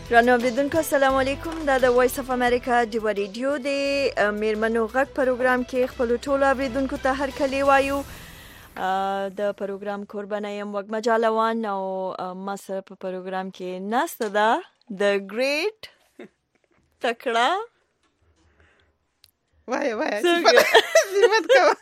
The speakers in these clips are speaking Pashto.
رانو اوریدونکو السلام علیکم. دا د وایس اف امریکا د ریډیو د میرمنو غږ پروګرام کې خپل ټولو اوریدونکو ته هر کلی وایو. د پروګرام قربانه یم وګ مجالوان او ما سره په پروګرام کې ناسته ده د ګریټ تکړه وای صفت کوه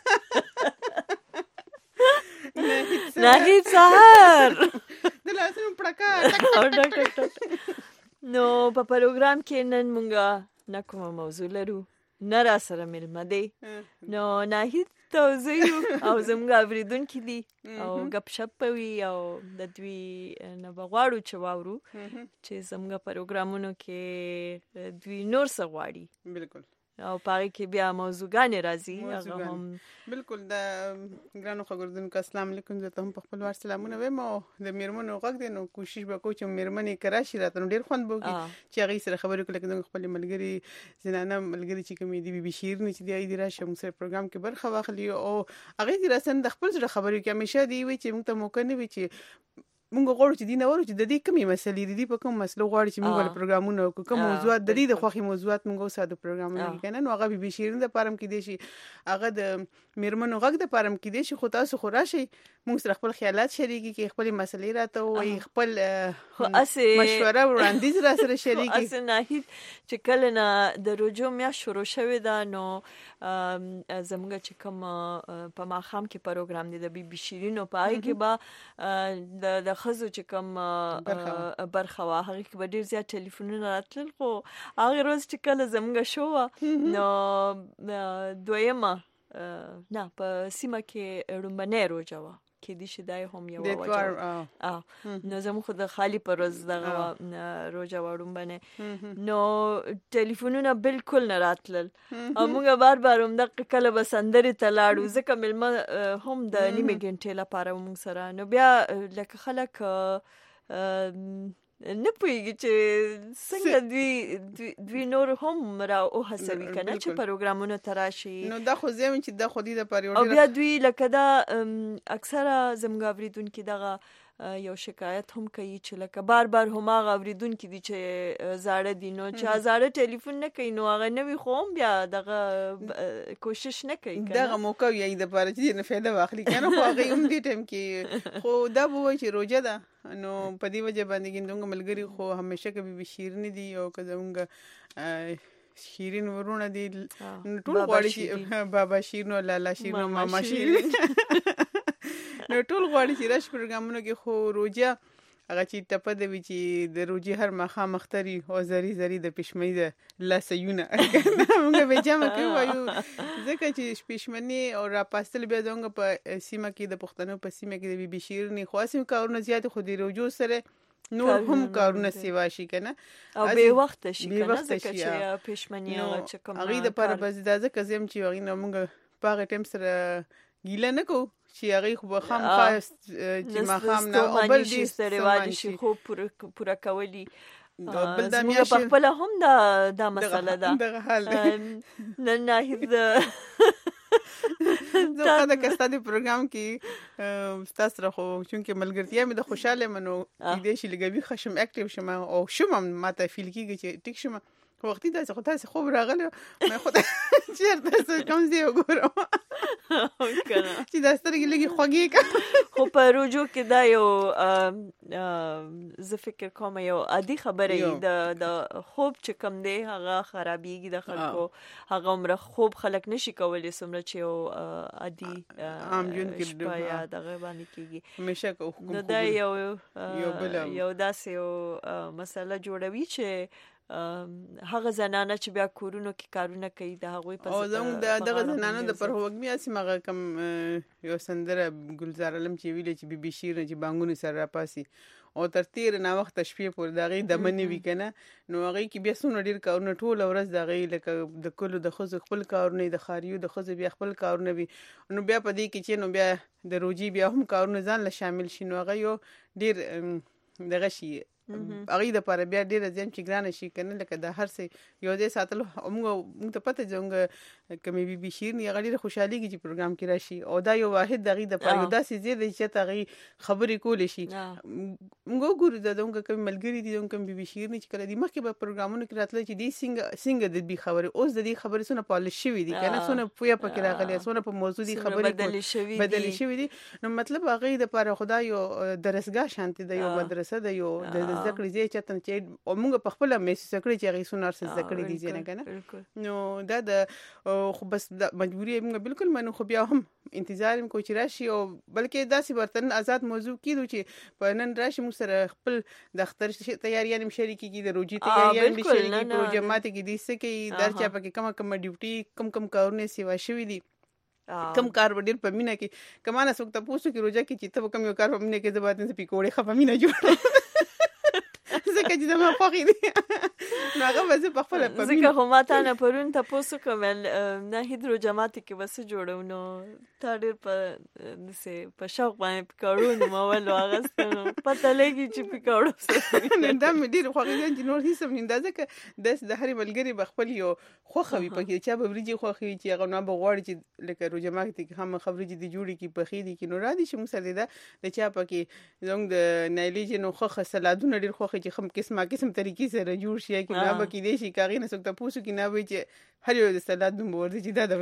ناهید سهار د لاسونو پړکا. نو په پروګرام کې نن مونږه نه کومه موضوع لرو، نه را سره مېلمه دی، نو ناهید توضیح او زموږ اوریدونکي دي او ګپ شپ به وي او د دوی نه به غواړو چې واورو چې زموږ پروګرامونو کې دوی نور څه غواړي. بالکل. او پاره کې بیا موضوعګانې راځي. هغه هم بالکل. د ګرانو خبردونکو السلام علیکم. زه ته هم په خپل وار سلامونه وایم او د میرمنو غږ دی نو کوشش وکړو چې میرمنې کراشي راته نو ډېر خوند به وکړي چې هغې سره خبرې وکړو. لکه زموږ خپلې ملګري زنانه ملګري چې کومې دي بي شیرینې چې دی هغې دې راشي موږ سره پروګرام کې برخه واخلي او هغې دې راسره د خپل زړه خبرې وکړي. همیشه دې وي چې موږ ته موقع نه وي چې مونږ غواړو چې دې نه ورو چې د دې کومې مسلې دي په کوم مسلو غواړي چې مونږ ول پروګرامونه وکړو، کوم موضوعات د دې د خوښي موضوعات مونږ اوسه د پروګرامونه کې کنه. نو هغه بي شیرین د پارم کې دي شي، هغه د میرمنو غږ د پارم کې دي شي. خو تاسو خو راشي مونږ سره خپل خیالات شریکي کې خپل مسلې راته وایي، خپل مشوره وړاندیز را سره شریکي. اسه ناهید چې کله نه د روجو میا شروع شوه دا نو زموږ چې کوم په ماخام کې پروګرام دی د بي شیرین او پای کې با د خزو چې کوم برخه وا هغه کې به ډیر زیات ټلیفونونه راتلل. خو هغه روز چې کله زموږ شو نو دویمه نه په سیمه کې رومبنه روجا وا کې دي شدای هم یو وجه نو زموږ خو د خالی پر روز دغه روجا وړم باندې نو ټلیفونونه بالکل نه راتلل او موږ بار بار هم د کله بسندري تلاړو ځکه ملما هم د نیمه ګنټه لپاره موږ سره نو بیا لکه خلک نه پوهیږي چې څنګه دوی نور هم را او هڅوي کنه چې پروګرامونه تراشي. نو دا خو زم چې د خودي د پریوډ او بیا دوی لکه دا اکثره زموږ اوریدونکو دغه یو شکایت هم کوي چې لکه بار بار هم هغه اوریدونکو دي چې زاړه دي نو چې زاړه ټلیفون نه کوي نو هغه نوی خو هم بیا دغه کوشش نه کوي کنه دغه موقع یې د پاره چې نه فایده واخلي کنه. خو هغه هم دې ټیم کې خو دا به چې روزه ده نو په دې وجه باندې ګندونګ ملګری خو همیشه کې بي شیرین دي او که زمونږ شیرین ورونه دي ټول غواړي چې بابا شیرین او لالا شیرین او ماما شیرین نو ټول غواړي چې راش پروګرامونو کې خو روزه هغه چې ټپه دی چې د روزي هر مخه مختري او زری د پښمنۍ د لاسيونه موږ به جامه کوي وایو ځکه چې پښمنۍ او را پاستل بیا څنګه په سیمه کې د پښتنو په سیمه کې د بي شیرین خاصم کارونه زیات خو د روزو سره نور هم کارونه سیوا شي کنه او به وخت شي کنه ځکه چې پښمنۍ هغه چې کوم هغه د پر بز د ځکه زم چې هغه نو موږ په ټیم سره ګیله نه کو چې هغه خو خام خاص چې ما خام نه او بل دې سره واجب شي خو پورا کولی بل د میا په خپل هم دا مسله ده دغه حال نه ناهید زه دا کستادي پروګرام کې تاسو راخو چونکې ملګرتیا مې د خوشاله منو دې شي لګوي خشم اکټیو شمه او شوم ماته فیل کیږي چې ټیک شمه وختي تاسو خو راغله مې خو چیرته څه کوم دی وګورم چې دا سترګې لګي خوږی خو په روجو کې دا یو زه فکر کوم یو عادي خبره د خوب چې کم دی هغه خرابېږي د خلکو هغه عمره خوب خلک نشي کولی سمره چې یو عادي عام جون کې یا دغه باندې کېږي همیشه حکم دا یو داسې یو مسله جوړوي چې هغه زنانه چې بیا کورونو کې کارونه کوي د هغوی په او زموږ دغه زنانه د پرهوګمي اسمه هغه کم یو سندره ګلزار علم چې ویلې چې بي شیرین چې بانګونو سره راپاسي او تر تیر نه وخت شپې پور دغه د منی وی کنه نو هغه کې بیا سونه ډیر کارونه ټول ورځ دغه لکه د کلو د خزو خپل کارونه د خاریو د خزو بیا خپل کارونه وی نو بیا په دې کې چې نو بیا د روجي بیا هم کارونه ځان له شامل شي نو هغه یو ډیر دغه شي هغه د لپاره بیا ډیر ځم چې ګران شي کنه لکه د هر څه یو ځای ساتلو موږ ته پته ځونګ کمې بي بي شیرنی هغه ډیره خوشحالي کې چې پروګرام کې راشي او دا یو واحد دغه د لپاره یو داسې زیاده چې تغي خبرې کولې شي موږ ګورو د دونکو کوم ملګری دي دونکو بي بي شیرنی چې کله د مخکې په پروګرامونو کې راتله چې دی څنګه د بي خبره اوس د دې خبرې سونه پالیش شوی دي کنه سونه پویا پکې راغلي سونه په موضوع دي خبرې بدلی شوی دي نو مطلب هغه د لپاره خدای یو درسګاه شانتي د یو مدرسه د یو د ذکر زی چتن چې موږ په خپل محسوس کړی چې هغه سونه ارسه ذکر دي زی نه کنه نو دا د خو بس مجبوری موږ بالکل منو خو بیا هم انتظار کوم چې راشي او بلکې داسې برتن آزاد موضوع کیدو چې په نن راشي موږ سره خپل د اختر تیاریاں هم شریکي کی د روجي تیاریاں هم شریکي پروګرامات کې دي څه کې درچا پکې کوم ډیوټي کم کارونه سیوا شوی دي کم کار وړل په مینا کې کمانه څوک ته پوښتنه کې روزه کې چې ته کوم یو کار په مینا کې زبادن ته پکوړې خپه مینا جوړه ځکه چې زما خوښي دي نو هغه وځي په خپل په ځکه خو ما ته نه پرون تاسو کوم نه هیدرو جماعت کې وسه جوړو نو تا ډېر په شوق باندې پکوړو نو ول واغستنو پته لګي چې پکوړو نه دا مې ډېر خوښي دي چې نور هیڅ هم نه ځکه د هرې ملګری بخپل یو خوخوي پکې چې به وريجي خوخي چې هغه نه بغواړي چې لکه رو جماعت کې هم خبرې دي جوړي کې پخې دي کې نو را دي چې موږ سره د چا پکې زنګ د نایلی نو خوخه سلادونه ډېر خوخي چې هم قسمه طریقې سره جوړ شي کې نه بکې دي شي کاغې نه څوک ته پوښتنه کې نه وي چې هر یو د سلاد نوم ورته چې دا د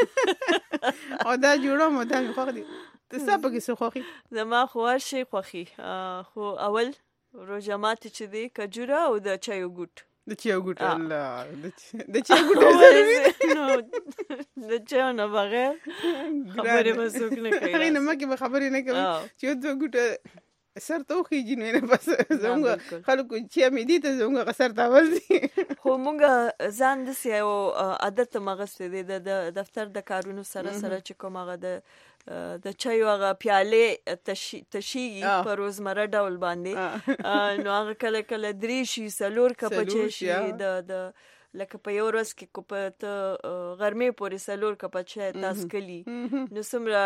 جوړه او دا جوړه مو دا خوخي دي ته پکې څه خوخي زما خو شي خوخي خو اول روجمات چې دی کجوره او د چایو ګوټ د چایو ګوټ الله د چایو ګوټ نو د چایو نه بغیر خبرې مسوک نه کوي هغه نه مکه خبرې نه کوي چې دوه ګوټ سر ته خوږي نه بس زموږ خلکو چې مې دي ته زموږ سر ته ورځي خو مونږ ځان د سیاو عادت مغسته دي د دفتر د کارونو سره چې کوم هغه د چایو هغه پیاله تشیږي په روزمره ډول باندې نو هغه کله کله درې شي سلور کپ شي د لکه په یو ورځ کې کو په غرمې پورې سلور کپ چای تاسو کلی نو سمره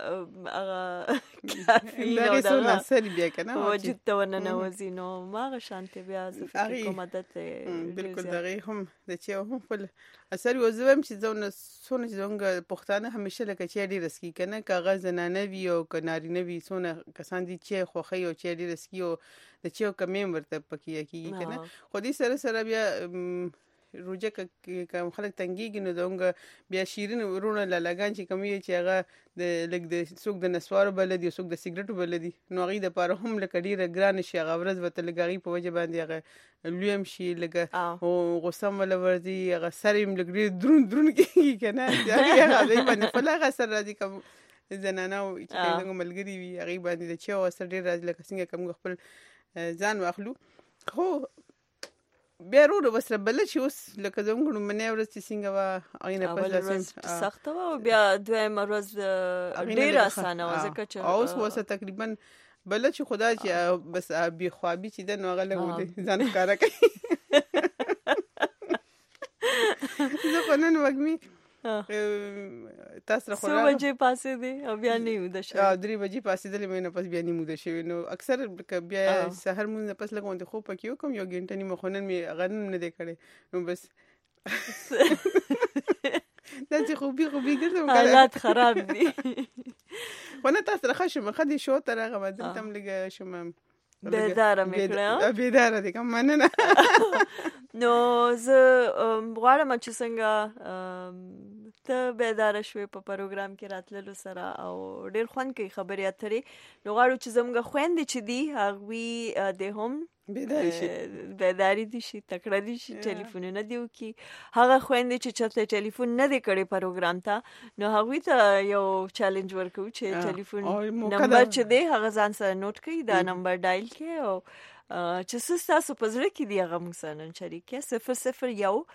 هغه دا څه سر بیا کنه وجود ته ونه وځي نو ما شانته بیا فکر کوم عادت بالکل دغه هم د چې هم خپل اثر وزوم چې زونه سونه څنګه پښتانه همیشه لکه چې ډیر رسکی کنه کاغذ نه وی او کناری نه وی سونه کسان دي چې خوخي او چې ډیر رسکی او د چې کمې ورته پکې کیږي کنه خو دې سره بیا روجه کوم خلک تنګيږي نو دغه بیا شیرین ورونه لګان چې کمی چې هغه د لګ د سوق د نسوارو بلدي سوق د سیګریټو بلدي نو غي د پاره هم لکه ډیره ګران شي هغه ورځ وته لګاري په وجه باندې هغه لویم شي لګه او غوسم ول ورځي هغه سریم لګ درون کیږي کنه هغه باندې په لغه سر راځي کوم زنانه او چې څنګه ملګری وي هغه باندې چې او سر ډیر راځي لکه څنګه کوم خپل ځان واخلو خو بیا ورو وسره بل چې اوس لکه زموږ منې ورځ چې څنګه وا اينه په لاسه سخت و او بیا دویم ورځ ډیر اسانه و ځکه چې اوس وسه تقریبا بل چې خدا چې بس بي خوابي چې د نوغه لګو ځان کار کوي زه قانون وګمي تاسو خو 7 بجې پاسې دي او بیا نیمه د شپه 3 بجې پاسې دل مې نه پس بیا نیمه د شپې نو اکثر بیا سحر مونږ پس لګوند خو پکې کوم یو غنټه نیمه خونن مې غنم نه دی کړي نو بس دا چې خوبي ګرځم حالات خراب دي ونه تاسو راخښم خدي شو تر هغه باندې تم لګ شوم بیداره میکړم بیداره دي کوم مننه نو زه غواړم چې څنګه ته بیداره شوې په پروګرام کې راتللو سره او ډېر خوند کوي خبرې اترې نو غواړو چې زموږ خويندې چې دي هغوی د هم بیداری دي شي تکړه دي شي ټلیفونونه دی وکي هغه خويندې چې چاته ټلیفون نه دی کړی پروګرام ته نو هغوی ته یو چیلنج ورکو چې ټلیفون نمبر چې دی هغه ځان سره نوٹ کړئ دا نمبر ډایل کړئ او چې تاسو په زړه کې دی هغه موږ سره نن شریک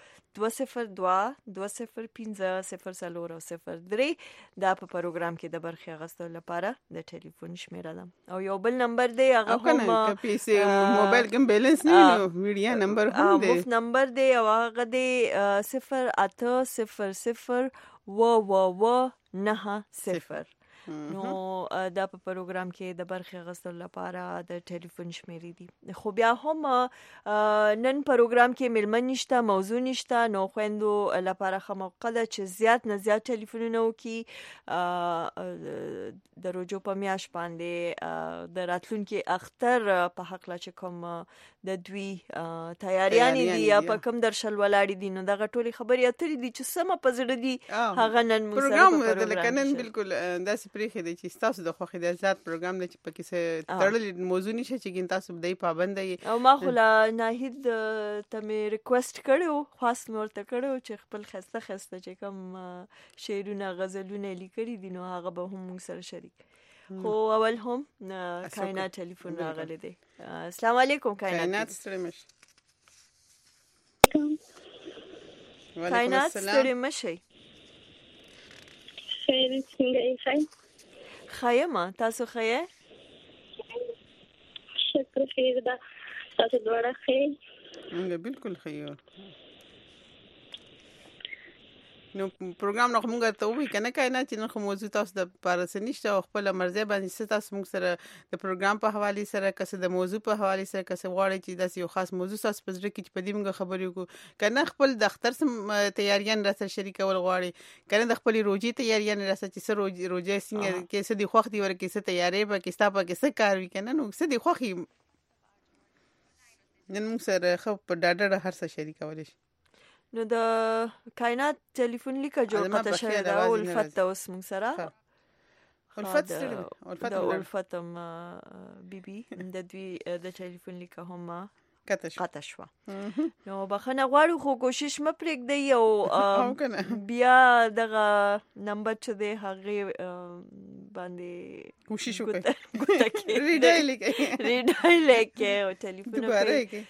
001-205-003 دا په پروګرام کې د برخې اخیستلو لپاره د ټلیفون شمیره ده او یو بل نمبر دی هغه هم پیسې موبایل کې بیلانس نه نو ویډیا نمبر هم دی مف نمبر دی او هغه دی 08000 و 90 نو دا په پروګرام کې د برخې غوښتلو لپاره د ټلیفون شمیرې دي. خو بیا هم نن پروګرام کې ملمن نشته، موضوع نشته، نو خويندو لپاره خه موقع ده چې زیات نه زیات ټلیفونونه وکي د روجو په میاش باندې د راتلونکي اختر په حق لا چې کوم د دوی تیاریان دي یا په کوم درشل ولاړ دي، نو دغه ټولي خبرې اترې دي چې سم په زړه دي هغه نن موږ سره په پروګرام د بالکل داسې پریخي دي چې تاسو د خوخي د ذات پروګرام د چې پکې څه تړلې موضوع نشي چې تاسو د پابند یې. او ما خو لا ناهید ته مې ریکوست کړو، خاص مې ورته کړو چې خپل خسته چې کوم شعرونه غزلونه لیکلي دي نو هغه به هم موږ سره شریک. خو اول هم کائنات ټلیفون راغلی دی. السلام علیکم کائنات. کائنات ستړي مشي. خیر څنګه یې؟ خیمه تاسو خیر؟ شکر خیر ده، تاسو دواړه خیر؟ موږ بالکل خیر. نو پروګرام نو موږ ته وی کنه کائنات چې نو موضوع تاسو د پارسنیشته او خپل مرزه باندې تاسو موږ سره د پروګرام په حواله سره کسه د موضوع په حواله سره کسه غواړي چې داسې یو خاص موضوع تاسو په ځکه چې په دې موږ خبرې وکړو کنه خپل د اختر سم تیاریان را سره شریکول غواړي کنه د خپل روزي تیاریان را سره چې سره روزي څنګه کې څه دی خوخ دی ورکه څه تیاری به کې ستا په کې څه کار وی کنه نو څه دی خوخي نن موږ سره خو په ډاډه هر څه شریکول شي. نو د کائنات ټلیفون لیکه جوړ پته شوی دا الفت اوس موږ سره الفت د الفتم بيبي د دوی د ټلیفون لیکه هم قطع شو. نو بخنه غواړو خو کوشش م پرېږدي او بیا دغه نمبر چې دی هغه باندې کوشش وکړي ریډای لیکه او ټلیفون په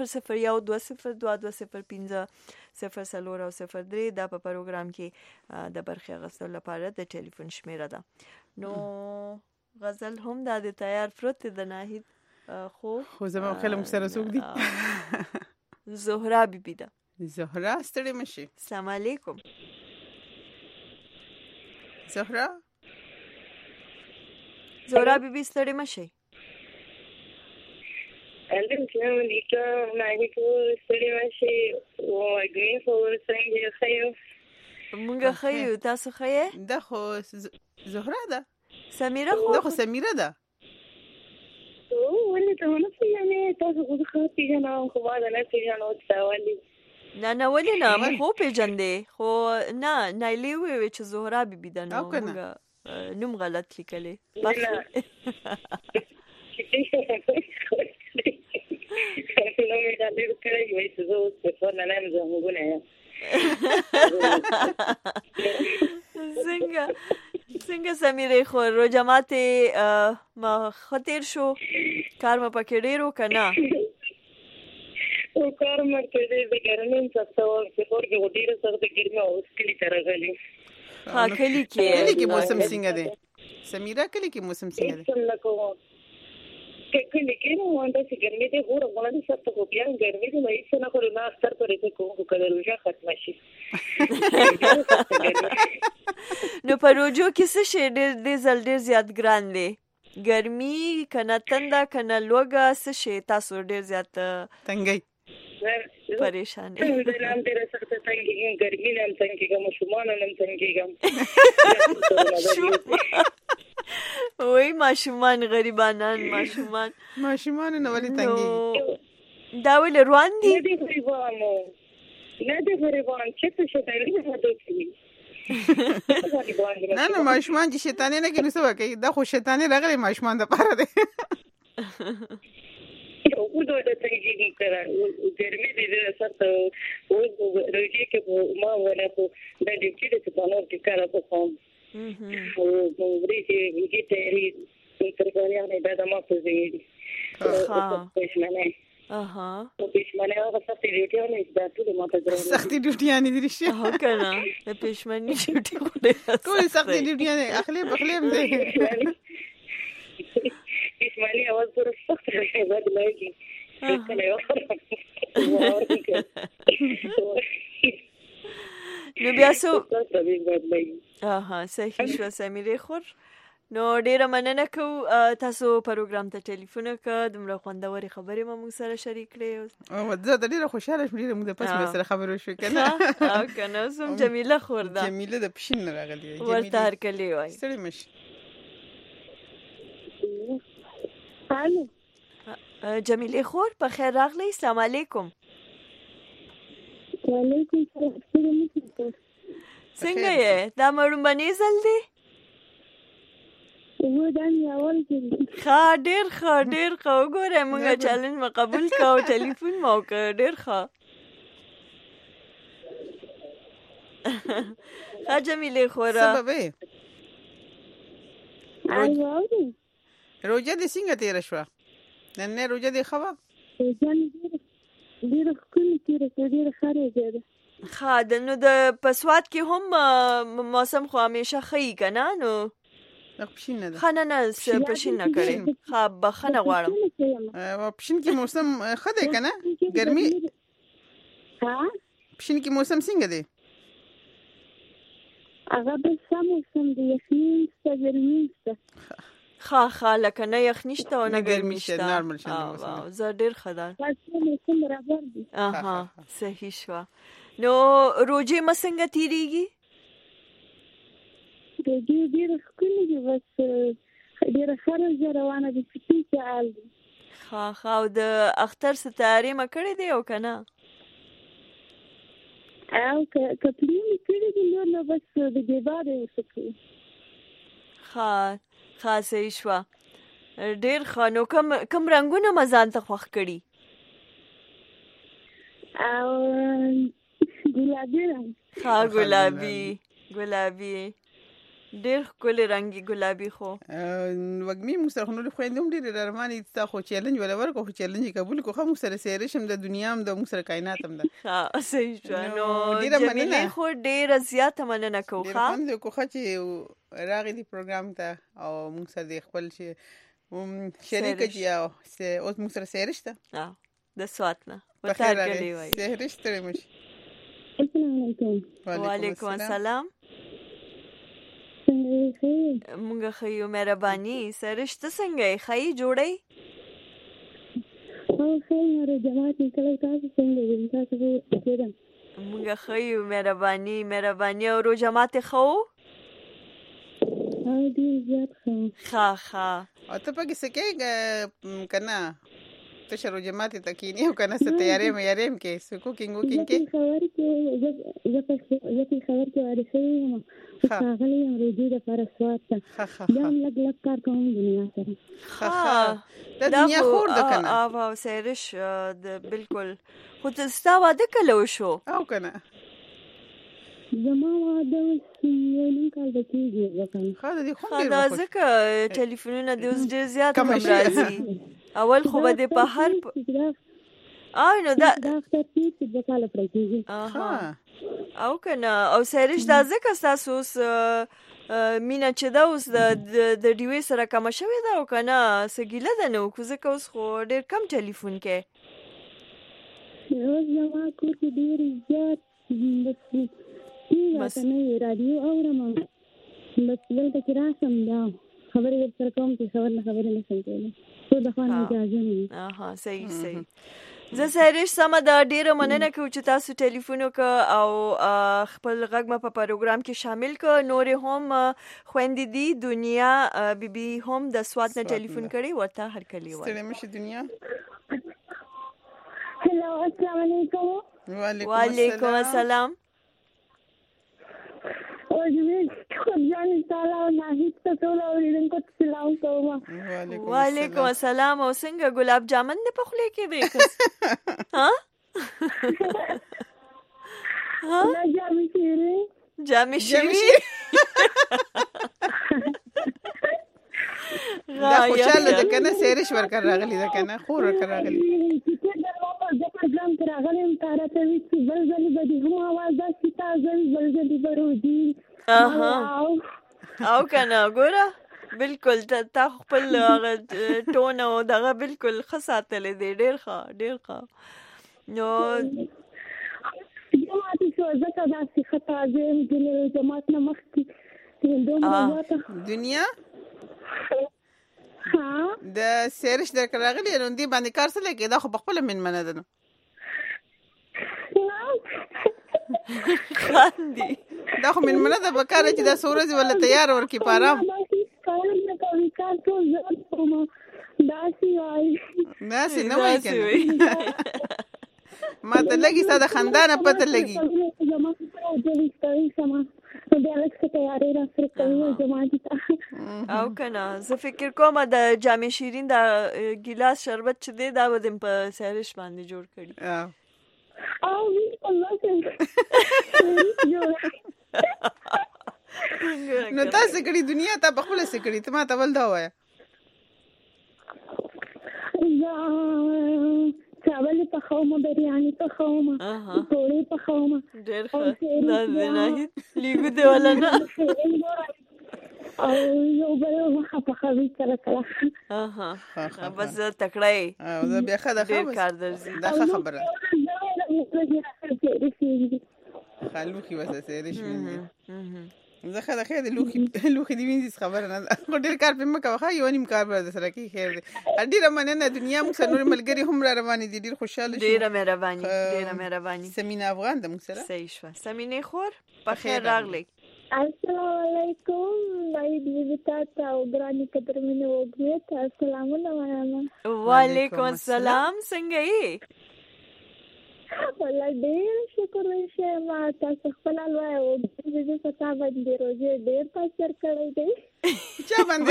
0012022050 0 او 03 دا په پروګرام کې د برخې غوښتلو لپاره د ټلیفون شمیره ده. نو غزل هم د تیار پروت د ناهید خو زما خلک سره څوک دي؟ زهرا بیبي ده. زهرا ستړي مشي. السلام علیکم زهرا بیبي ستړي مشي. السلام علیکم ناهید ستړي مشي او اګین فور څنګه خیر؟ مونږ خیر تاسو خیر؟ ده خو زهرا ده. سمیره خو ده خو سمیره ده. ولې ته ونه پیژنې؟ تاسو خو ښه پیژنم خو ما نه پیژنم څه ولې؟ نه ولې نه موږ خو پیژندې خو نه نایلی وی چې زهرا بیبي ده نو موږ نوم غلط لیکلی. نو مې دا ډېر کړی وایي چې زه اوس په فون نه یم زموږونه یم. څنګه سمیره خو روجمات ما خطر شو کار ما پکې ډیرو کنه او کار ما کې دې ګرمین څه او په خور کې ډیره سخت ګرمي او سکلی ترغلي. ها کلی کې موسم څنګه دی سمیره؟ کلی کې موسم څنګه دی؟ کلی کې نو وانه چې ګرمي دې هو غواړم چې تاسو خو بیا ګرمي دې مې څه نه کړو نه اختر پرې کوم کله روزه ختم شي. نو په روزو کې څه شي ډېر زیات ګران دی؟ ګرمي کنه تنده کنه لوګه څه شي تاسو ډېر زیات تنګي پریشان دي؟ نام ډېر سخت تنګي ګرمي نام تنګي کوم شومان نام تنګي وای ماشومان غریبانان ماشومان نو ولې تنګي دا ولې روان دي؟ نه دې غریبان چې څه شي نه دوی نه ماشومان چې شیطانې نه کوي څه کوي؟ دا خو شیطانې راغلي ماشومان د پاره دی. او دوی د تنګي کړه ګرمي دې سره او روزي کې ما ولا خو د دې چې څه په نور کې کار وکړم او ورې چې ویګي تر څنګه نه دا ما په دې پښمنه او پښمنه هغه سختي ډیوټي نه ده ټول ما ته درو سختي ډیوټي نه دي شي هو کنه د پښمنه ډیوټي خو ډېر ټول سختي ډیوټي نه اخلي دي پښمنه اواز پر سخت راځي لګي نو بیا سو صحیح شو سمیره خور نو ډیره مننه کوو تاسو پروګرام ته ټلیفون وکړ دومره خوندورې خبرې مو موږ سره شریک کړې او زه ډیره خوشاله شوم ډیره موږ د پس مې سره خبرې وشوې کنه او کنه سم جمیله خور ده جمیله د پښین راغلی ورته هرکلی وای ستړي مشي الو جمیله خور په خیر راغلی السلام علیکم وعلیکم السلام څنګه یې دا مړومبني ځل دی و دا مې اول کې ډېر ښه وګورئ موږ چیلنج مو قبول کړ او ټلیفون مو وکړ ډېر ښه جمیله خوره سبب روجه دې څنګه تیر شو نن روجه دې خوا ډېر ښکلې تیر شو ډېر خارې ده نو د پسواد کې هم موسم خو همیشه ښه وي که نه نو پښین نه ده ښه نه پښین نه کړې ښه بخښنه غواړم پښین کې موسم ښه دی که نه ګرمي پښین کې موسم څنګه دی هغه بل ښه موسم دی یخني شته ګرمي شته ښه لکه نه یخني شته او نه ګرمي شته نارمل شته موسم زه ډېر ښه ده موسم برابر دی صحیح شوه نو روجې مو څنګه تېرېږي روجې ډېره ښکلې دي بس ډېره ښه روژه روانه دي چې ټیک حال دي ښه او د اختر څه تیاري مه کړې دی او که نه او که پلي مې کړي دي نو بس د ګیبا دی ورته کوي ښه صحیح شوه ډېر ښه نو کوم رنګونه مو ځان ته خوښ کړي او ګلابي رنګ ګلابي ډېر ښکلی رنګ ګلابي خو وږمې موږ سره خو نورې خویندې هم ډېرې رارمانې ستا خو چیلنج ولا ورکړو خو چیلنج یې قبول کړو ښه موږ سره سیارش هم ده دنیا هم ده موږ سره کائنات هم ده صحیح شوه نو جمیلې خو ډېره زیاته مننه کوو ډېر خوند یې وکړو چې راغې دي پروګرام ته او موږ سره د خپل شریکه چې اوس موږ سره سیارش ده د سوات نه ورته هرکلی وایي سیارش ستړی مه شي السلام علیکم وعلیکم السلام مونږ ښه یو مهرباني سرش ته څنګه یې ښه یې جوړی مونږ ښه یو مهرباني او روژه ماتې ښه و ښه او ته پکې څه کوې که نه تشه روژه ماتې ته کښېنې او که نه څه تیارې میارې هم کوې څه کوکینګ ووکینګ کوې زه پېښور کې واده شوې یم ښاغلې یم روژې دپاره سوات ته بیا هم لږ کار کوم دنیا سره د دنیا خور ده که نه او سیرش بلکل خو ستا واده کله وشو او که نه زما واده اوس یو نیم کال به کېږي دا ځکه ټلیفونونه د اوس ډېر زیات هم راځي اول خو به دې په هر نو دا اختر تېر چې 2 کاله پرې کېږي او که نه او سیرش دا ځکه ستاسو اوس مینه چې ده اوس د ډیوې سره کمه شوې ده او که نه څه ګیله ده نه وکړو ځکه اوس خو ډېر کم ټلیفون کوې اوس زما کور کې ډېر زیات بس ته نه وي راډیو اورم بس دلته چې راسم دا خبرې ورسره کوم چې خبرې نشم کولی څو دفعه نه اجازه نه وي صحیح زه سیرش سمه ده ډېره مننه کوو چې تاسو ټلیفون وکړه او خپل غږ مو په پروګرام کې شامل کړه نورې هم خویندې دي دنیا بیبي هم د سوات نه ټلیفون کړی ورته هرکلی وایي ستړی مه شي دنیا هلو السلام علیکم وعلیکم السلام وعلیکم السلام او څنګه ګلاب جامن دې په خولې کې دی جامې شیرې خوشاله ده که نه سیرش ورکر راغلی ده که نه خور ورکر راغلی پروګرام کې راغلم تاره ته وي چې بل ځلې به دې هم اواز داسې تازه وي بل ځلې به روزي او که نه ګوره بلکل تا خپل ټون او دغه بلکل ښه ساتلی دی ډېر ښه نو جماعتي شو ځکه داسې ښه تازه یم جماعت نه مخکې دنیا د سیرش در راغلی نو دې باندې کار څه لګي دا خو په خپل من منه ده نو خاندي دا خو من منه ده په کار چې دا سورج ولا تیار ورکی پارام داسې نه وای کنه ما ته لګي ساده خندانه پته لګي او کنه زه فکر کوم د جامع شیرین د ګلاس شربت چې دی دا ودم په سهرش باندې جوړ کړی نو تاسو کړي دنیا ته په خپل څه کړي ته ما ته ول دا وای چاول پخوم بریانی پخوم پوری پخوم ډېر ښه دا نه لیګو دی ولا نه او یو بل وخت پخوي کله کله بس تکړه او دا بیا خدا ډېر کار درځي دا خبره خالوخي وسه سیرش ویني زه خدا خیر د لوخي دی وینځ خبره نه ډېر کار په مکه واخا یو نیم کار بر سره کې خیر دی ډېر مننه دنیا موږ سره نور ملګری هم را روانې دي ډېر خوشاله شو ډېر مهرباني سمینه افغان د موږ سره صحیح شو سمینه خور په خیر راغلی السلام علیکم وای دې تاسو او ګرانی قدر مینه وګړي السلام علیکم وعلیکم السلام څنګه یې والله ډېر شکر وشه ما تاسو خپل الوای او دې پتا باندې روزه ډېر تاثیر کړی دی چا باندې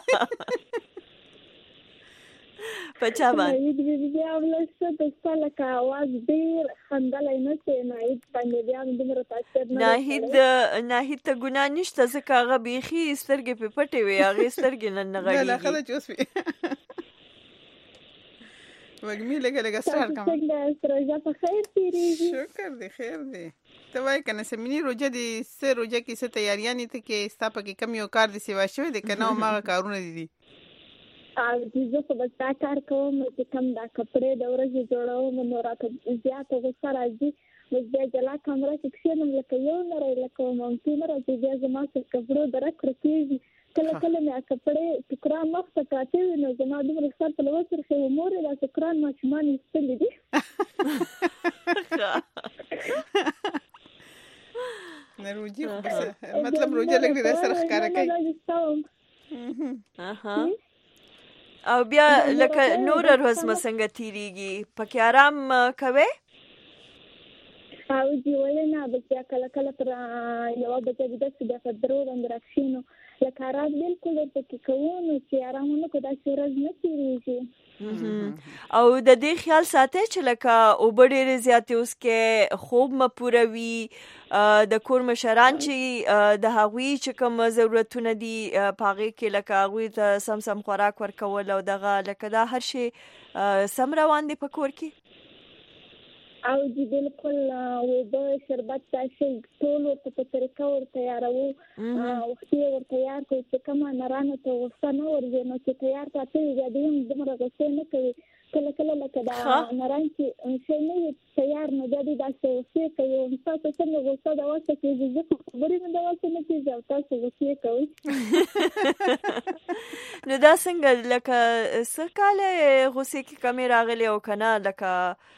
پچا باندې دې اولسته د ستاله کا आवाज ډېر خندلای نه سي نه هیڅ باندې بیا دې تاثیر نه هیڅ ګناه نشته ځکه هغه بيخي سترګې په پټې وي هغه سترګې نه غړي لا خدا چوسوي وګمي لګه ستار کوم روزه په خیر تیریږي شکر دی خیر دی ته وای کنه سمینی روزه دي سه روزه کې څه تیاریاں ته کې ستا پکې کم یو کار دي سیوا شوی دی کنه ما کارونه دي او دې زه په تا کار کوم چې کم دا کپڑے د ورځې جوړوم نو راته زیات غوسه راځي مزه جلا کمره کې کښینم لکه یو نری لکه ممکن راځي بیا زما څخه کپڑے درکړ کېږي کله کله مې کپڑے ټکران مخ ته کاټي نو زما د مرسته په لوسر کې مور لا ټکران ما چې ماني ستلې دي نه روجي مطلب روجه لګي سره ښکارا کوي او بیا لکه نور ورځ مسنګ تیریږي پکې آرام کوي او دی ولنه بیا کله کله پر یو بچی د څه د درو باندې راښینو لکه آرام بالکل پکې کوو چې آرام نه کو دا ورځ نه تیریږي او د دې خیال ساتي چې لکه او ډېرې زیاتې اوس کې خوب مپوروي د کور مشران چې د هغوی چې کوم ضرورتونه دي پاغې کې لکه هغوی ته سم خوراک ورکول او دغه لکه دا هر شی سم روان دي په کور کې او دې بالکل و به شربت تاسو ټول په طریقه ور تیارو او خې ور تیار کوي چې کومه نرانه ته وسنه ورځي نو چې تیار تاسو یې دې دمر غوښته نه کوي کله کله لکه دا نران چې شي نه تیار نه دی تاسو څه کوي تاسو څنګه غوښته دا واسه چې زه خبرې نه دا واسه نه چې تاسو څه کوي نو دا څنګه لکه سکاله غوسه کې کمې راغلي او کنه لکه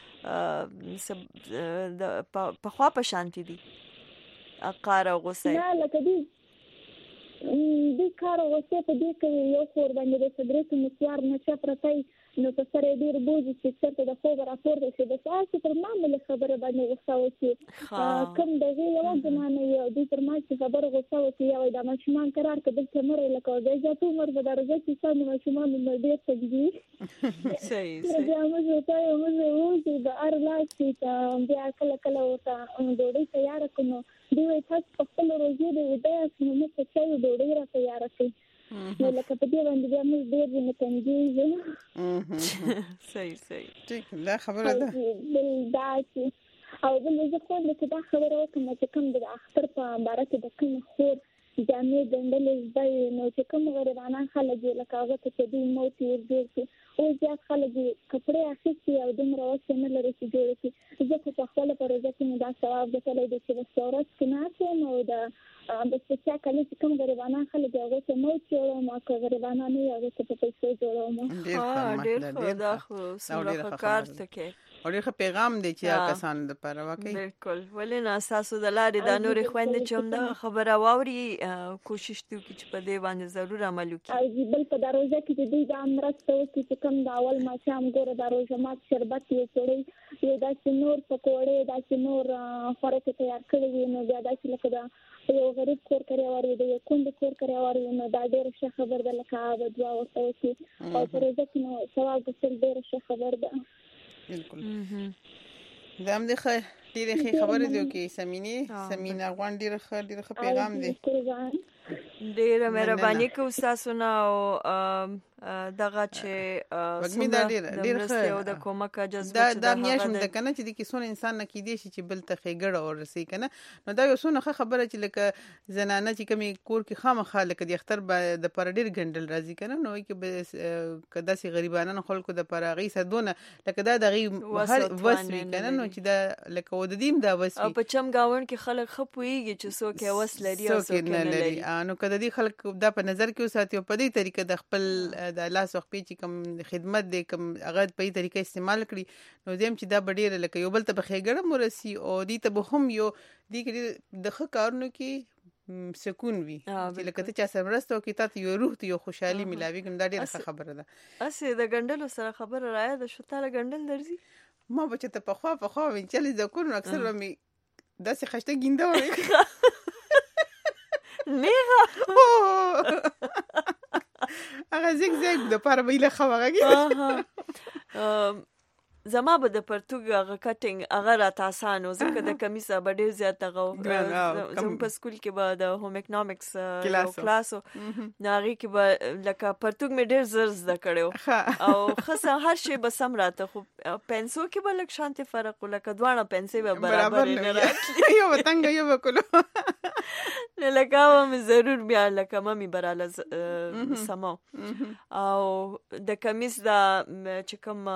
په خوا په شانتي دي اقار او غوسه نه لکه دې کار غوسه په دې کې یو خور باندې د سګریټ مسوار نشه پرتای نو په سره ډیر بوزي چې څه د خو راپورته شي د تاسو پر معاملې خبره باندې غوسه وشي کوم دغه یو ځمانه یو د پر ما چې خبره غوسه وشي یو د ماشومان قرار کړل چې مر لکه د ځاتو مر په درجه چې څنګه ماشومان نو ډیر تګي صحیح دا موږ ته موږ د ارلا چې بیا کله کله وتا ډوډۍ تیار کړو دوی تاسو په خپل روزي د وداس نو څه چې ډوډۍ را تیار کړئ نو لکه په دې باندې بیا موږ ډېر نه کنجوز صحیح ټیک دا خبره ده بل دا چې او بل زه خو دا خبره وکم چې کوم د اختر په باره کې د کوم خور جامې ګنډلې ځای نو چې کوم غریبانه خلک لکه هغه ته چې دوی موت ورځي او زیات خلک کپڑے اخیستي او دومره وسه نه لري چې جوړ شي زه په خپل پروژه کې دا ثواب د کله د چې ستورات کې نه نو دا د څه کله چې کوم غریبانه خلک هغه څه نو جوړو ما که غریبانه نه هغه څه په پیسو جوړو ډېر دا خو سره کار ته کې او ډېر پیغام دی چې کسان د پاره واقعي بالکل ولې نه اساسو د لارې د نورې خويندې چې هم دا خبره واوري کوشش کوي چې په دې باندې ضرور عمل وکړي بل په دروازه کې د دې د امرسته وکړي چې کوم د اول ما شام ګوره دروازه مات شربت یې کړی یو داسې نور پکوړې داسې نور خوراک تیار کړی نو بیا داسې لکه دا یو غریب کور کوي واري د یو کند کور کوي واري نو دا ډېر ښه خبر ده لکه د دعا ورته وکړي او پر دې کې نو ثواب ګټل ډېر ښه خبر ده بالکل دا هم د ډېرې ښې خبرې دی کې سمینه غوان ډېر ښه پیغام دی ډېره مهرباني کوي تاسو نه او دغه چې څنګه او د کومک جذبه دا میاشم د کنه چې د کیسون انسان نه کیدې شي چې بل ته خېګړه ورسي کنه نو دا یو څونه خبره چې لکه زنانه چې کمی کور کې خامخا لکه د اختر د پر ډېر ګندل راځي کنه نو کې کدا سي غریبانو خلکو د پر غي سدونه لکه دا د غي هر وسوي کنه نو چې دا لکه ودیم دا وسوي او په چم گاون کې خلک خپويږي چې څوک یې وس لري او څوک نه لري نو کله دې خلک دا په نظر کې وساتي او په دې طریقه د خپل د لاس او خپل چې کوم خدمت دې کوم هغه په دې طریقه استعمال کړي نو زم چې دا ډېر لکه یو بل ته بخېګړه مرسي او دې ته به هم یو دې د ښه کارونو کې سکون وي چې لکه ته چا سره مرسته وکړي ته یو روح ته یو خوشحالي ملاوي کوم دا ډېر ښه خبره ده اسه د ګندلو سره خبره راځي د شتاله ګندل درځي ما بچ ته په خوا وینچلې د کور اکثر مې داسې خشته ګینده وې نیغه هغه زیګ د پاره ویله خواږه زما به د پرتګ هغه کټینګ هغه را تاسانو ځکه د کمیسه به ډیر زیات هغه زم په سکول کې به د هوم اکونومکس کلاسو ناغي کې به لکه پرتګ مې ډیر زر زده کړو او خاصه هر شی به سم راته خو پنسو کې به لک شانتي فرق لکه دوانه پنسي به برابر نه راځي یو وتنګ یو وکړو نه لکه مې ضرور بیا لکه مامي براله سمو او د کمیس دا چې کوم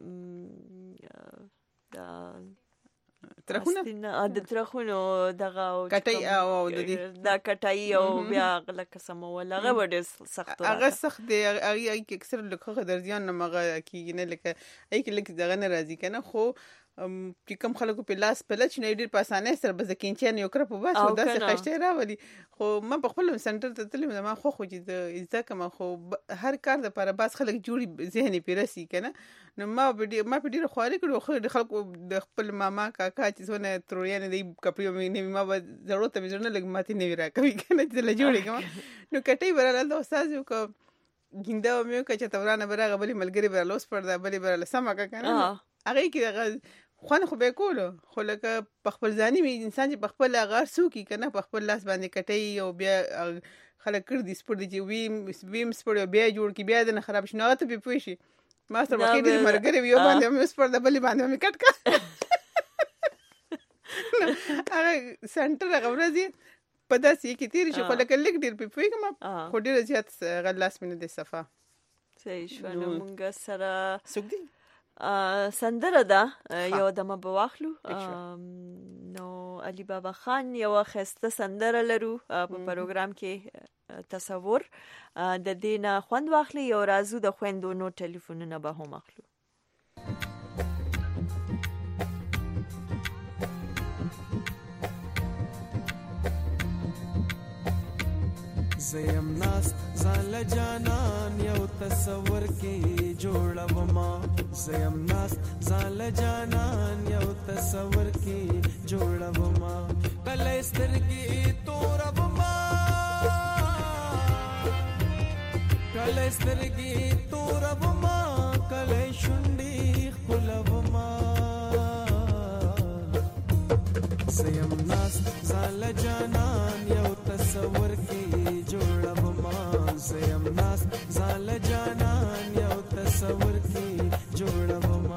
ترخونه د ترخونو دغه کټي او د کټي او بیا لکه سمول هغه ډېر سخت هغه سخت دی هغه اکثر لکه درځيان نه مغه کیږي نه لکه ای کې لکه دغه نه راځي کنه خو چې کوم خلکو په لاس په لچ نه ډیر په اسانه سره به ځکینچې نه یو کړ په باسو داسې خشته راولي خو ما په خپل سنټر ته تلم ما خو چې د ځکه ما خو هر کار د لپاره باز خلک جوړي ذهني پیرسي کنه نو ما په ډیر خواري کړو خو خلکو د خپل ماما کاکا چې څونه ترویانه دی کپړو مې ما ضرورت مې ضرورت لګ ماتي نه ورا کوي کنه چې له جوړي کوم نو کټي براله د استاد یو کو ګیندا مې کو چې تورانه برغه بلی ملګری برالوس پر دا بلی براله سما کنه هغه کې خوانه خو به کولو خو لکه په خپل ځاني انسان چې په خپل غار سوکي کنه په خپل لاس باندې کټي او بیا خلک کړ دي سپور دي چې ویم سپور بیا جوړ کی بیا د خراب شنو ته په پوي شي ما سره وخت دې مرګري یو باندې مې سپور د بلی باندې مې کټ هغه سنټر غوړځي په داسې کې تیر شي خو لکه لیک ډیر په پوي کوم خو ډیر زیات غلاس مینه د صفه صحیح شو نو مونږ سره سوق دي سندره ده یو دمه بواخلو نو علي بابا خان یو خسته سندره لرو په پروګرام کې تصور د دینه خوند واخلي یو رازو د خويندو نو ټلیفونونه به هم اخلو زیم ناست زال جانان یو تصور کې جوړوما زیم ناست زال جانان یو تصور کې جوړوما کله سترګې توروما کله سترګې توروما کله شونډې خپلوما زیم ناست زال جانان یو تصور کې جوړوما زیم ناست زال جانان یو تصور کې جوړوما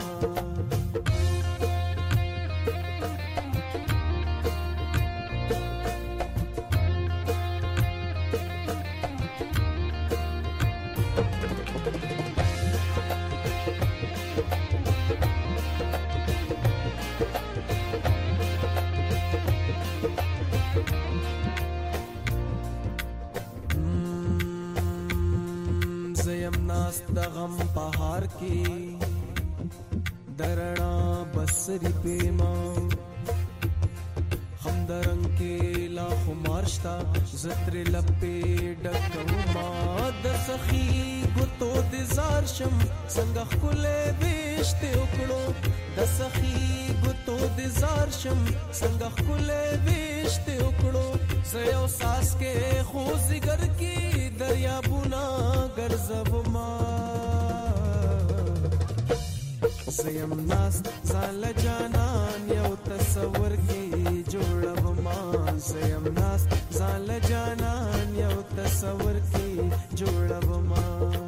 کې درنا بسری پیما هم درنګ کې لا خمارشتا زتر لپې ډکوما د سخی ګوتو د زار شم څنګه خلې وشته وکړو د سخی ګوتو د زار شم څنګه خلې وشته وکړو زيو ساس کې خو زګر کې دریابونه ګرځوما زیم ناس زال جانان یو تصور کې جوړوما زیم ناس زال جانان یو تصور کې جوړوما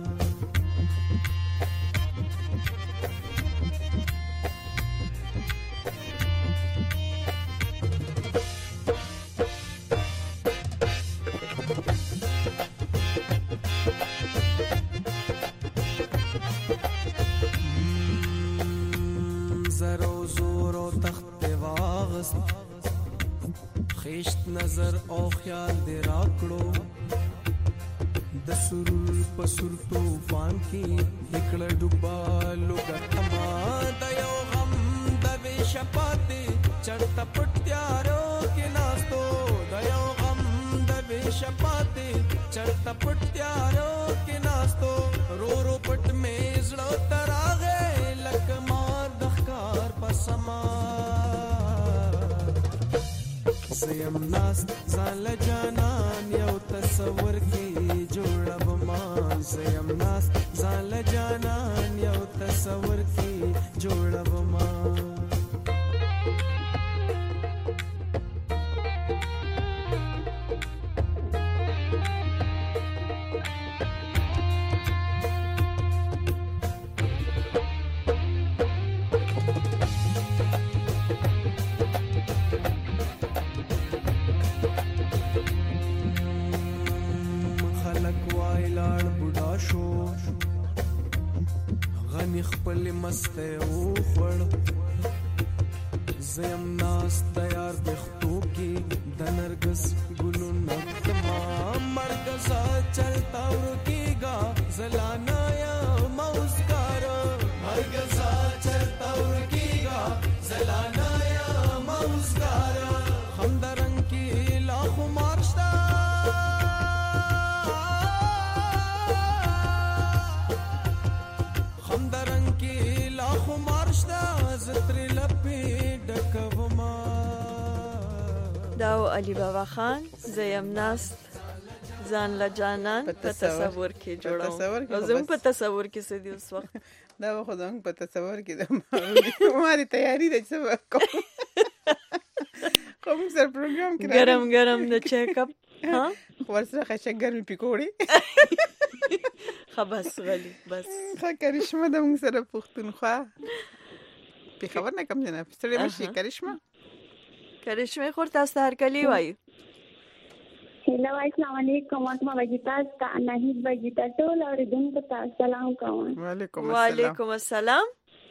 خیشت نظر او خیال دې راکړو د سرور په سر طوفان کې نکړه ډوبا لوګتما د یو غم د وې شپاتې چړت پټیارو کې ناستو د یو غم د وې شپاتې چړت پټیارو کې ناستو رو رو پټ مې زړه تراغه لکمار د ښکار پسما زیم ناس زال جانان یو تصور کې جوړوما زیم ناس زال جانان یو تصور کې جوړوما خپل مسته او خړ زم ناس تیار بختو کې د نرګس ګلو نکما مرګزا چلتا ورکیگا زلانا یا موسکار مرګزا چلتا ورکیگا زلانا یا موسکار هم درنګ کې لاخو مارشتا داو علی بابا خان زیم ناست ځان له جانان په تصور کې جوړو زم په تصور کې سدي اوس وخت دا خو زم په تصور کې د ماري تیاری د څه کوم سر پروګرام کې ګرم د چیک اپ ها ورسره خشه ګرمي پکوړي خبس غلي بس خا کرشمه د موږ سره پختونخوا په خبر نه کم نه ستړي مشي کرشمه خور تاسو هر کلی وایي هلو السلام علیکم ما وجیتا تا نهید وجیتا ټول اوریدونکو ته سلام کوم وعلیکم السلام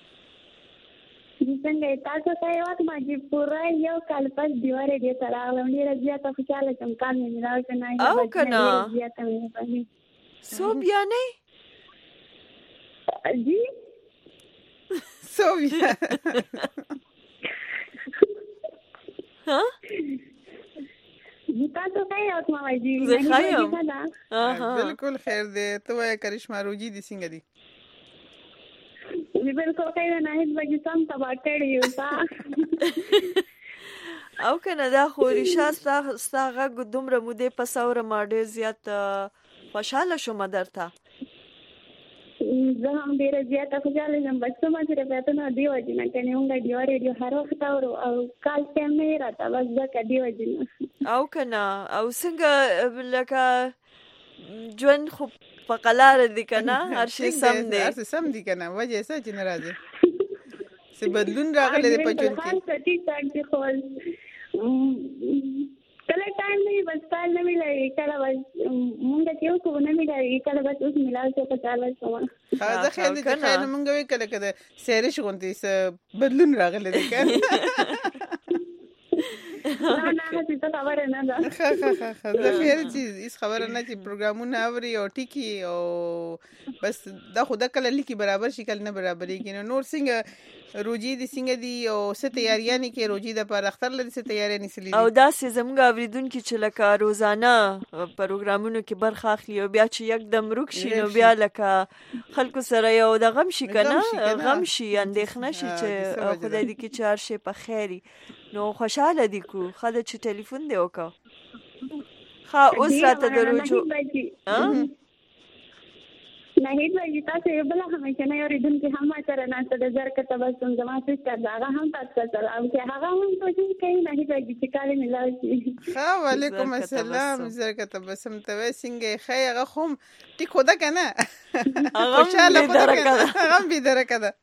څنګه تاسو ته یو ما جی پورا یو کال پس دیواره دې سره غوړې راځي ته خوشاله کوم کار مې راو کنه او کنه سو بیا نه جی سو بیا ها تاسو ته یو ما وایي زه خایم بالکل خیر دی ته وای کرشما روجي دي څنګه دي بالکل خیر نه هیڅ وجه سم تبا کړی یو تا او کنه دا خو ریشاستا ستاغه دومره موده پسوره ما ډیر زیات خوشاله شوم درته زه هم ډیره زیاته خوشاله یم بس ما چې راته نه دی وځي نه کنه موږ دی ریډیو هر وخت او کال ټیم نه راته بس دا کدی وځي او کنه او څنګه لکه ژوند خو په قلار دي کنه هر شي سم دی کنه وجه څه چې ناراضه څه بدلون راغلی دی په ژوند کې کله ټایم نه بس کال نه ملای کله بس مونږ ته یو کو نه ملای کله بس اوس ملال څه په چاله شو دا خیر دې خیر مونږ وی کله کله سیریش غونتی څه بدلون راغلی دی کنه نه چې خبره نه ده. زه خیر چې هیڅ خبره نه چې پروګرامونه اوري او ټیکي او بس دا خو د کله لیکي برابر شي کله نه برابرېږي. نو نور څنګه روجي دي څنګه دي او څه تیاریانې کې روجي د پر اختر لري څه تیاری نیسلي او داسې زموږ اوریدونکو چې لکه روزانه پروګرامونو کې برخه اخلي او بیا چې یکدم روک شي نو بیا لکه خلکو سره یو د غم شي کنه غم شي اندېښنه شي چې خدای دې کې چې هر شی په خیري. نو خوشاله دي کو خاله چې ټلیفون دی وکړه ها اوس راته دروچو نه هیڅ وایي تاسو یو بل همیشه نه اوریدونکو هم سره نه ستاسو د زر کته بس زما سره دا هم تاسو سره او چې هغه هم کوشش کوي نه هیڅ وایي چې کال ملاوي شي. ها وعلیکم السلام زر کته بسم ته څنګه خی هغه هم ټیک ودا کنه خوشاله پته هغه به درکه ده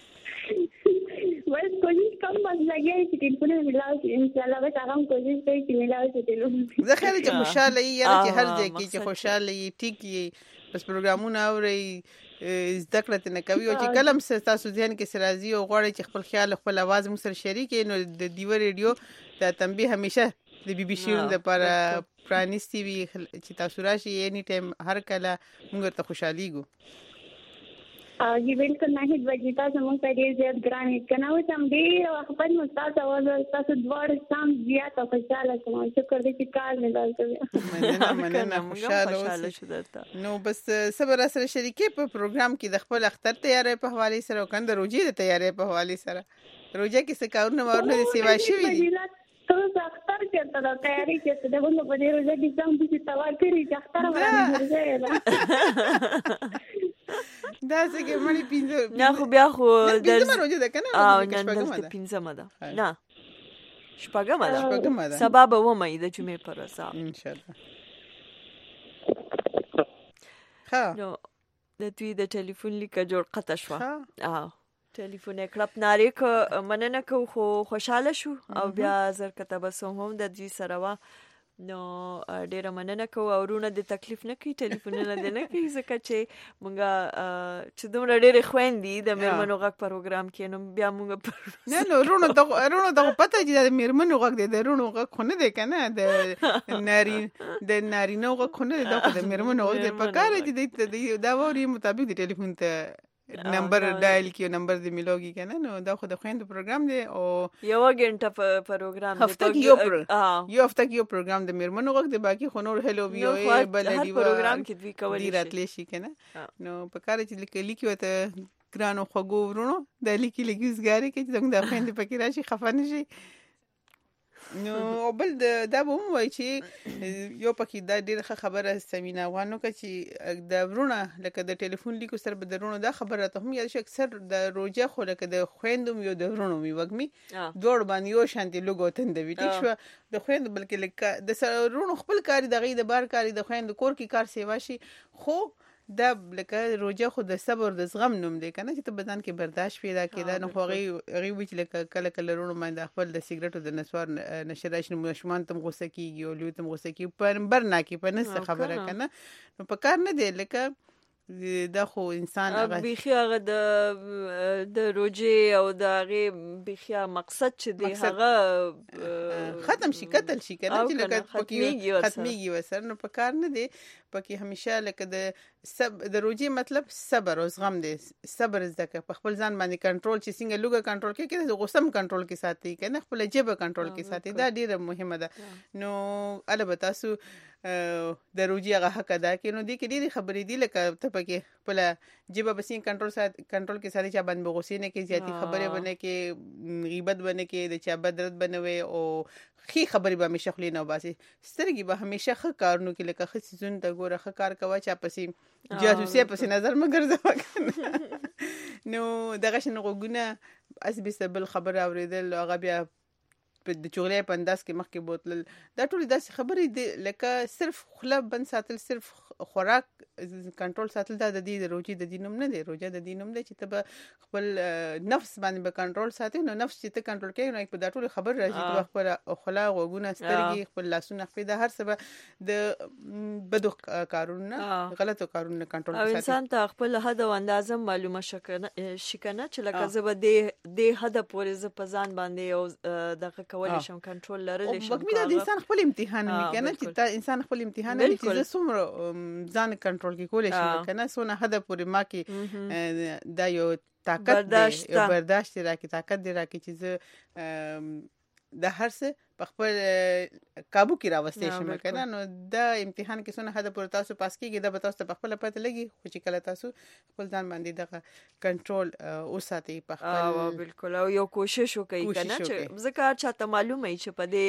بس کوشش کوم بس لګي چې ټلیفون ملاوي ان شاء الله بس هغه کوشش کوي چې ملاوي شي ټلیفون. زه خیر چې خوشاله یې چې هر ځای کې چې خوشاله یې ټیک یې بس پروګرامونه اوري زده کړه نه کوي او چې کلم تاسو ځین کې سرازي او غواړي چې خپل خیال خپل आवाज مو سره شریک نو د دیو ریډیو د تنبیه همیشه د بي بي سي لپاره پرانیستی وي چې تاسو راشي اني ټایم هر کله موږ ته خوشاليږو. جی بالکل نه هیڅ وجه تاسو مونږ ته ډیر زیات ګران کنه او سم ډیر خپل مستاز او تاسو دوړ سم زیات خوشاله کوم شکر دې چې کار نه لازم مننه خوشاله شو. نو بس صبر سره شریکي په پروګرام کې د خپل اختر تیارې په حواله سره او کنده روجي د تیارې په حواله سره روجه کې څه کارونه ورنه دي سیوا شوی دي ته اختر کې ته تیاری کې ته دغه په دې روزه کې څنګه چې توا کړی چې اختر ورته دا څنګه مړی پینځه نه خو بیا خو پینځه روزه ده کنه او نن دلته پینځه ده نه شپږم ده سبب و مې د جمعې پر ورځ ان شاء الله. ها نو د دوی د ټلیفون لیکه جوړ قطع شو ټلیفون کلپ ناریک مننه کو خو خوشاله شو او بیا زر کته بس هم د دوی سره وا نو ډیره مننه کو او رونه د تکلیف نه کی ټلیفونونه د نه کی ځکه چې مونږه چې دومره ډیره خويندې د میرمنو غږ پروګرام کې نو بیا مونږ نه نو رونه ته پته چې د میرمنو غږ د رونو غږ خو نه دی کنه د نارینه غږ خو نه دی د میرمنو غږ د پکاره چې دا ووري مطابق د ټلیفون ته نمبر ډایل کیو نمبر دې ملوږي کنه نو دا خو د خويند پروګرام دی او یو غنټه پروګرام هفته کې یو پروګرام د میرمنو وخت دی باقي خو نور هلو وی او بل دی پروګرام کې دوی کولی شي راتلی شي کنه نو په کار چې لیکي وته ګرانو خوګو ورونو د لیکي لګیزګاری کې څنګه د خويند پکې راشي خفانه شي نو بل دا به مو وای چې یو پکې دا ډیره خبره سمینا وانه چې د ورونه لکه د ټلیفون لیکو سره به درونو دا خبره ته هم یاد شي اکثر د روجه خو لکه د خويندوم یو د ورونو می وګمي دوړ باندې یو شانتي لوګو تند وی ټیک شو د خويند بلکې لکه د ورونو خپل کاری د غي د بار کاری د خويند کور کې کار سیوا شي خو دا لکه روجه خو د صبر د زغم نوم دی کنه چې ته بدن کې برداشت پیدا کړه نو خو غي وچ لکه کله کله رونو باندې خپل د سیګریټو د نسوار نشراشن مشمان تم غوسه کیږي او لوی تم غوسه کیږي پر برنا کې په نس خبره کنه نو په کار نه دی لکه دا خو انسان هغه بيخي هغه د روجه او د هغه بيخي مقصد چې دی هغه ختم شي قتل شي کنه چې لکه ختميږي وسر نو په کار نه دی پکې همیشه لکه د روجه مطلب صبر او زغم دی صبر زده په خپل ځان باندې کنټرول چې څنګه لوګه کنټرول کې د غوسم کنټرول کې ساتي کنه خپل جبه کنټرول کې ساتي دا ډیره مهمه ده نو البته تاسو د روجي هغه حق ادا کړي نو دي کې ډېری خبرې دي لکه ته پکې خپل جبه بسین کنټرول کې ساتي چې باندې غوسې نه کې زیاتی خبرې بنه کې غیبت بنه کې د چا بدرت بنوي او خي خبرې به همیشه خلې نه باسي سترګې به همیشه ښه کارونو کې لکه ښه سيزون ته ګوره ښه کار کوه چا پسې جاسوسي پسې نظر مګرځه نو دغه شنو غوګونه اسبي سبل خبر اوریدل هغه بیا په د چغلې په انداز کې مخکې بوتل دا ټول داسې خبرې دي لکه صرف خله بند ساتل صرف خوراک کنټرول ساتل دا د دې روجي د دینوم نه دی روجه د دینوم دی چې ته خپل نفس باندې به کنټرول ساتي نو نفس چې ته کنټرول کوي نو په دا ټول خبر راځي چې خپل خلا غوګونه سترګې خپل لاسونه خپل د هر څه د بدو کارونه غلطو کارونه کنټرول ساتي او انسان ته خپل حد او اندازه معلومه شکنه چې لکه زه به د حد پورې ز په ځان باندې او دغه کولای شم کنټرول لرلی شم. وګمې دا د انسان خپل امتحان نه کنه چې دا انسان خپل امتحان نه چې زه څومره ځان کنټرول کې کولای شم کنه سونه حد پورې ما کې دا یو طاقت دی برداشت راکې طاقت دی راکې چې زه د هر څه په خپل قابو کې راوستې شم کنه. نو دا امتحان کې څونه حد پورې تاسو پاس کېږي دا به تاسو ته په خپل پته لګي خو چې کله تاسو خپل ځان باندې دغه کنټرول وساتئ په خپل بالکل او یو کوشش وکړئ کنه چې ځکه چاته معلومه وي چې په دې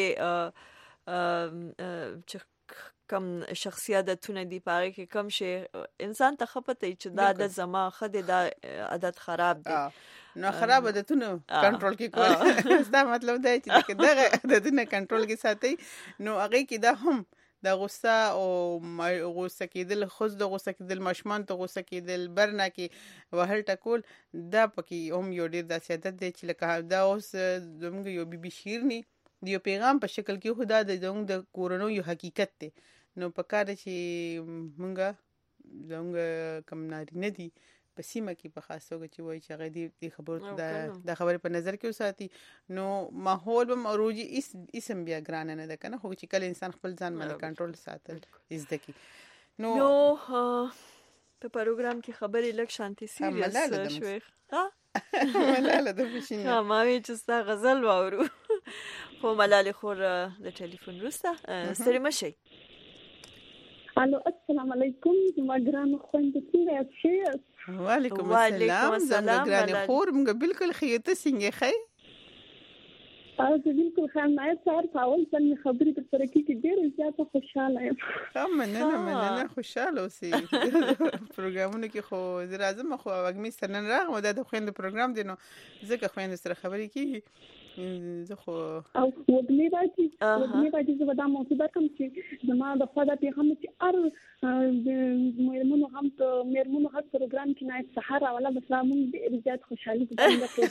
چې کم شخصیتونه دی پاره کې کم شي انسان ته خپته چې دا د زما خدای دا عادت خراب دی. نو خراب عادتونه کنټرول کې کول دا مطلب دی چې دغه عادتونه کنټرول کې ساتي. نو هغه کې دا هم د غوسه او غوسه کېدل خود د غوسه کېدل ماشومان ته غوسه کېدل برنا کې وهل ټکول دا پکې هم یو ډیر د سیادت دی چې لکه دا اوس زموږ یو بیبي شیرني یو پیغام په شکل کې خدا د کورونو یو حقیقت دی. نو په کار چې مونږه زموږ کم ناري نه دي په سیمه کې په خاص توګه چې وایي چې هغه دې خبرو د خبرې په نظر کې وساتي نو ماحول هم اروجي اسم بیا ګران نه ده کنه خو چې کله انسان خپل ځان باندې کنټرول ساتل زده کی. نو په پروګرام کې خبرې لږ شانتي سیریس شوي ملاله د بشینه ما وی چې ستا غزل واورو خو ملاله خور د ټلیفون وروسته ستړي مشي. الو السلام علیکم زما ګران خويندې څنګه یاست؟ وعلیکم السلام زما ګران خور موږ بالکل خیته څنګه خې زه بالکل ښه یم. سهار په اول ځل مې خبرې درسره کړې ډېره زیاته خوشحاله یم. مننه خوشحاله اوسئ. پروګرامونه کې خو زه راځم خو وګمې سره نن راغلم دا د خویندو پروګرام دی نو ځکه خویندو سره خبرې کېږي زه خو او وګمې باندې زه به دا موضوع درکړم چې زما د خوا دا پیغام چې هر مېرمنو هم ته مېرمنو هر پروګرام کې نه سهار اوله به سلامون ډېر زیات خوشحالي کوي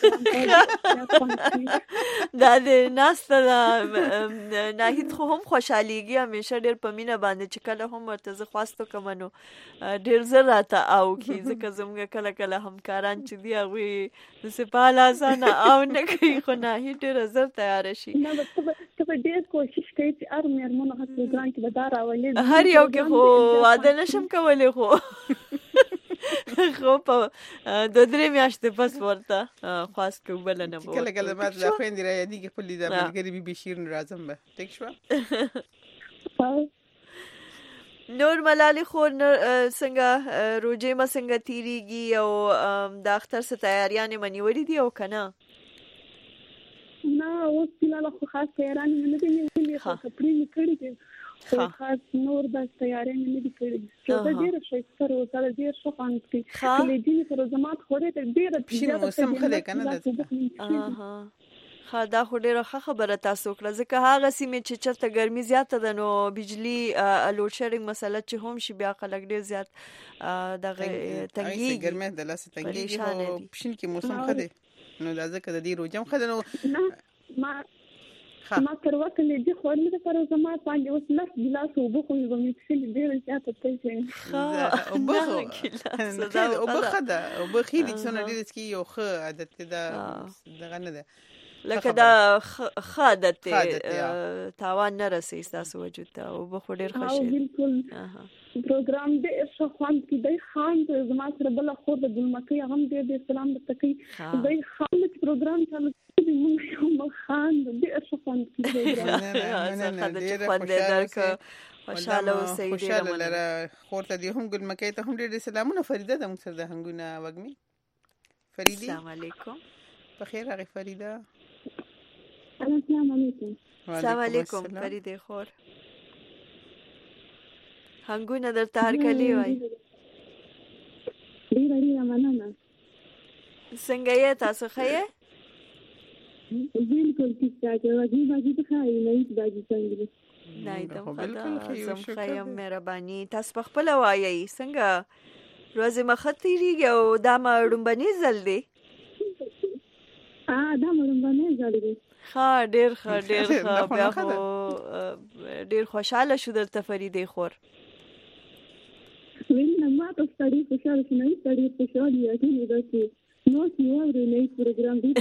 دا د ناسته ناهید خو هم خوشحاليږي همیشه ډېر په مینه باندې چې کله هم ورته زه خواستو کوم نو ډېر زر راته او کې ځکه زموږ کله همکاران چې دی هغوی د سپال آسانه او نه کوي خو ناهید ډېر زر تیار شي. نه ته به ډېر کوشش کوي چې هر مېرمنو هر پروګرام کې به دا راولي هر یو کې خو واده نشم کولی خو په 2-3 میاشتې پس ورته خواست کوم بل نه وو کله ما د خويندې را یادېږي خپل د ملګري بیبي شیرین راځم به ټیک شو. نور ملالي خو څنګه روجې ما څنګه تیریږي او د اختر څه تیاریانې منیولې دي او کنه؟ نه اوس فلحال خو خاص تیارانې نه دي نیولې خو کپړې مې کړې دي خاص نور د تیارې نه دي کړې چې دا ډېر ښایسته روزه ده ډېر ښه خوند کوي کله دې روزمات خورې ته ډېر موسم ښه دی کنه دا خو ډېره ښه خبره تاسو کړه ځکه هغه سیمې چې چېرته ګرمي زیاته ده نو بجلي لوډ شیډینګ مسله چې هم شي بیا خلک ډېر زیات دغه تنګېږي ګرمۍ د لاسه تنګېږي خو پښین کې موسم ښه دی نو دا ځکه د دې روجه هم ښه ده نو ما تر وخت لږه خورم د پر زما باندې اوس لږ ګلاس اوبه خو یې مې څه ډېر زیات پېښې اوبه خدا اوبه خېدي څنګه دې چې یو ښه عادت ده دغه نه ده لکه دا خادت تاوان نه رسي تاسو وجود ته او بخو ډیر خوشاله بالکل پروګرام دې څه خوان کې دای خان زما سره بل خو د ګلمکي هم دې سلام د تکي دای خان پروګرام چالو دې مونږ یو خان دې څه خوان کې ډیر خوشاله اوسئ خوشاله لره خورته دې هم ګلمکي ته هم ډیر سلامونه فریده د موږ سره د هنګونه وګمي فریدي السلام علیکم بخیر هغه فریده السلام علیکم السلام علیکم فریده خور هنګونه درته هر کلی وای ډیره مننه څنګه یې تاسو ښه یې بالکل ټیک ټاک راځي باجی ته خای نه باجی څنګه نه دم خدا زم خیم مهرباني تاسو په خپل وایي څنګه روزه مختيريږي او دا مړومبني زل دی دا مړومبني زل دی ډېر بیا خو ډېر خوشاله شو درته فریده خور وینم ما ته ستړي خوشاله شنه ستړي خوشاله یې چې نو سیوری نه پروګرام دی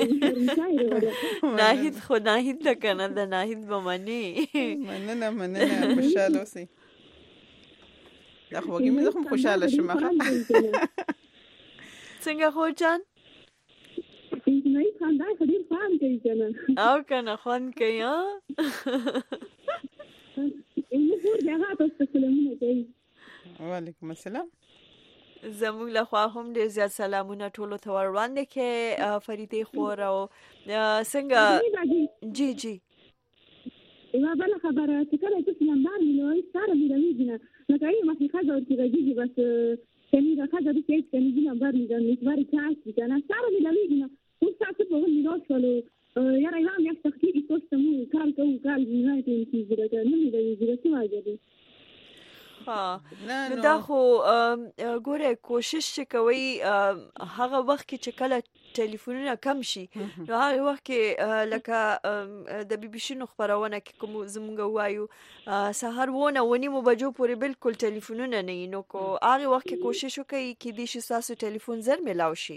ناهید خو ناهید ده کنه د ناهید به منی مننه خوشاله اوسئ دا خو وګی مې زه خوشاله شم څنګه خو جان نه خندا خو ډیر فان کوي کنه او کنه خوان کوي ها نو خو هغه تاسو سلامونه کوي وعلیکم السلام زموږ له خوا هم ډیر زیات سلامونه ټولو ته ور وړاندې کې فریدې خور او څنګه جی یوه بله خبره چې کله چې نمبر ملوي سره ملوي نه لکه یې مخې ښځه ورته راځي بس کمی دا ښځه دې هیڅ کني نمبر نه نشواري چاس کنه سره ملوي نه اوس تاسو په ول ملو شلو یاره یوه میاشت تخلیقي کوشته مو کار کوو کار نه کېږي دا نه ملوي دا څه واجب نو دا خو ګوره کوشش چې کوي هغه وخت کې چې کله ټلیفونونه کم شي نو هغه وخت کې لکه د بي بي سي نو خبرونه کې کوم زموږ وایو سهار ونه ونیمو بجو پورې بالکل ټلیفونونه نه نو کو هغه وخت کې کوشش وکړي چې د شي تاسو ټلیفون زر ملاو شي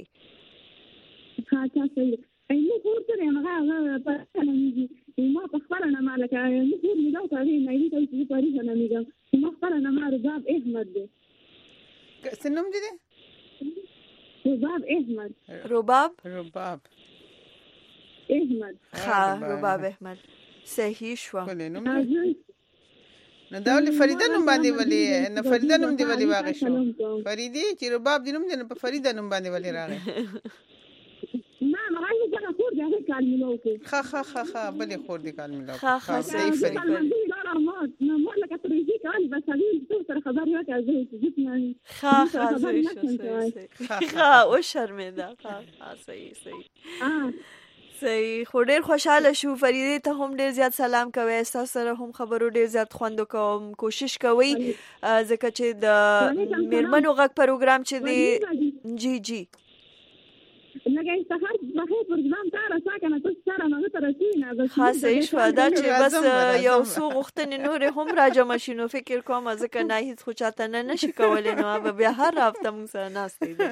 تاسو اینو ورته هغه په کلمې ما په خبره نه مالکه نو ور مې دا کوي نه دي چې په اړه نه میګم ما خبره نه ما رباب احمد دي سنوم دي رباب احمد رباب احمد رباب احمد صحیح شو نو دا ولې فریده نوم باندې ولې نه فریده نوم دی ولې واغې شو فریدي چې رباب دی نوم دی په فریده نوم باندې ولې راغی خا بلې خور دې کال ملاو خا صحیح فرید خا او شرمنده صحیح خو ډیر خوشاله شو فریدې ته هم ډیر زیات سلام کوي تاسو سره هم خبرو ډیر زیات خوند کوم کوشش کوي ځکه چې د میرمنو غږ پروګرام چې دی جی لکه سحر بخیر پروګرام تا راځه تاسو سره نه ترسینه بس خاصه شو دا چې بس یو څو غوښتنې نور هم راجم شینو فکر کوم ځکه نه هیڅ خو چاته نه نشي کولای نو بیا هر هفته موږ سره ناستې دي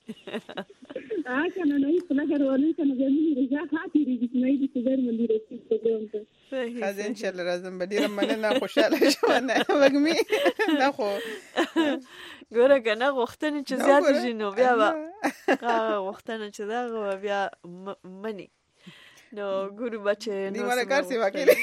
کنه نه هیڅ نه غواړم کنه زموږ رضا خاطرې دې نه دي چې درمندې رسې پروګرام ته خاص ان شاء الله راځم به ډیره مننه خوشاله شوم نه وګمي نه خو ګوره کنه غوښتنې چې زیات شي نو بیا غوښتنه چې دا بیا منی نو ګورو بچي نو مله کار سی واکله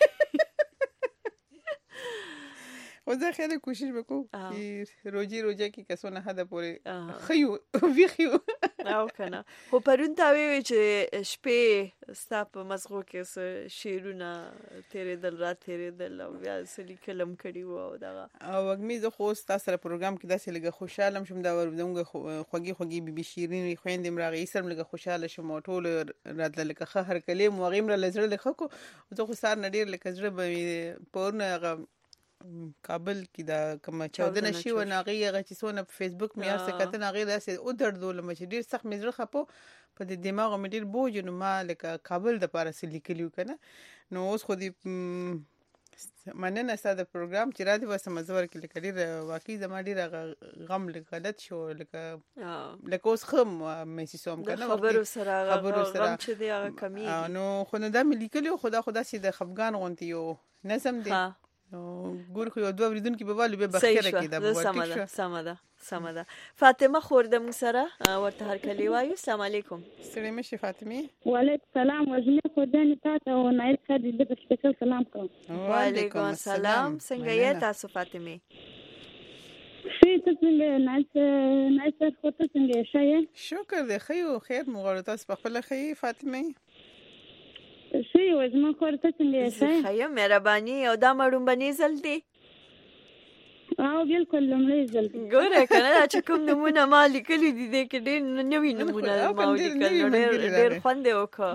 خو زه خیلی کوشش وکړم چې روزه کې کسونه حدا پورې خيو ویخیو او کنه خو پرون تا وی چې شپې ستاپ مزغو کې شیرونه تیرې دل او بیا سلی کلم کړي وو دا او وګمي زه خو تاسو سره پروګرام کې داسې لګه خوشاله شم دا ورودمغه خوږي بي بي شیرین خويندې مرغې سره لګه خوشاله شم ټول راتل لکه هر کلم وغیم را لزر لخه کو زه خو سار نډیر لکه زړه به پورنه کابل کې دا کوم 14 شي و ناغي هغه چې سونه په فیسبوک مې هر څه کتن هغه داسې او دردول مې ډیر سخت مې زړه خپو په دې دماغ مې ډیر بوج نو ما لکه کابل د پاره سلی کلیو کنه نو اوس خو دې مننه ستاسو پروګرام چې را دي وسه مزور کې لکه ډیر واقعي زما ډیر غم غلط شو لکه اوس خم مې سوم کنه خبرو سره غم چې دی هغه کمی نو خو نو دا مې لیکلو خدا سي د خفغان غونتی یو نظم دی نو ګور خو یو دوه وریدونکو په والو به بخیره کې دا سمه ده فاطمه خوردم سره ورته هر کلی وایو السلام علیکم سلام شي فاطمه وعلیکم السلام وزنه خدانه تاسو او نایل خدي د سپیشل سلام کوم وعلیکم السلام څنګه یې تاسو فاطمه شي تاسو نایل خو ته څنګه شئ شکر دې خیر مغالطه تاسو په خپل خې فاطمه شي وزما خورته څنګه شي خیا مهرباني او دا مړون بنې زلدي او بالکل لمړی زلدي ګوره کنه چې کوم نمونه ما لیکلي دي د کې ډېر نوې نمونه ما لیکل ډېر خوند وکړ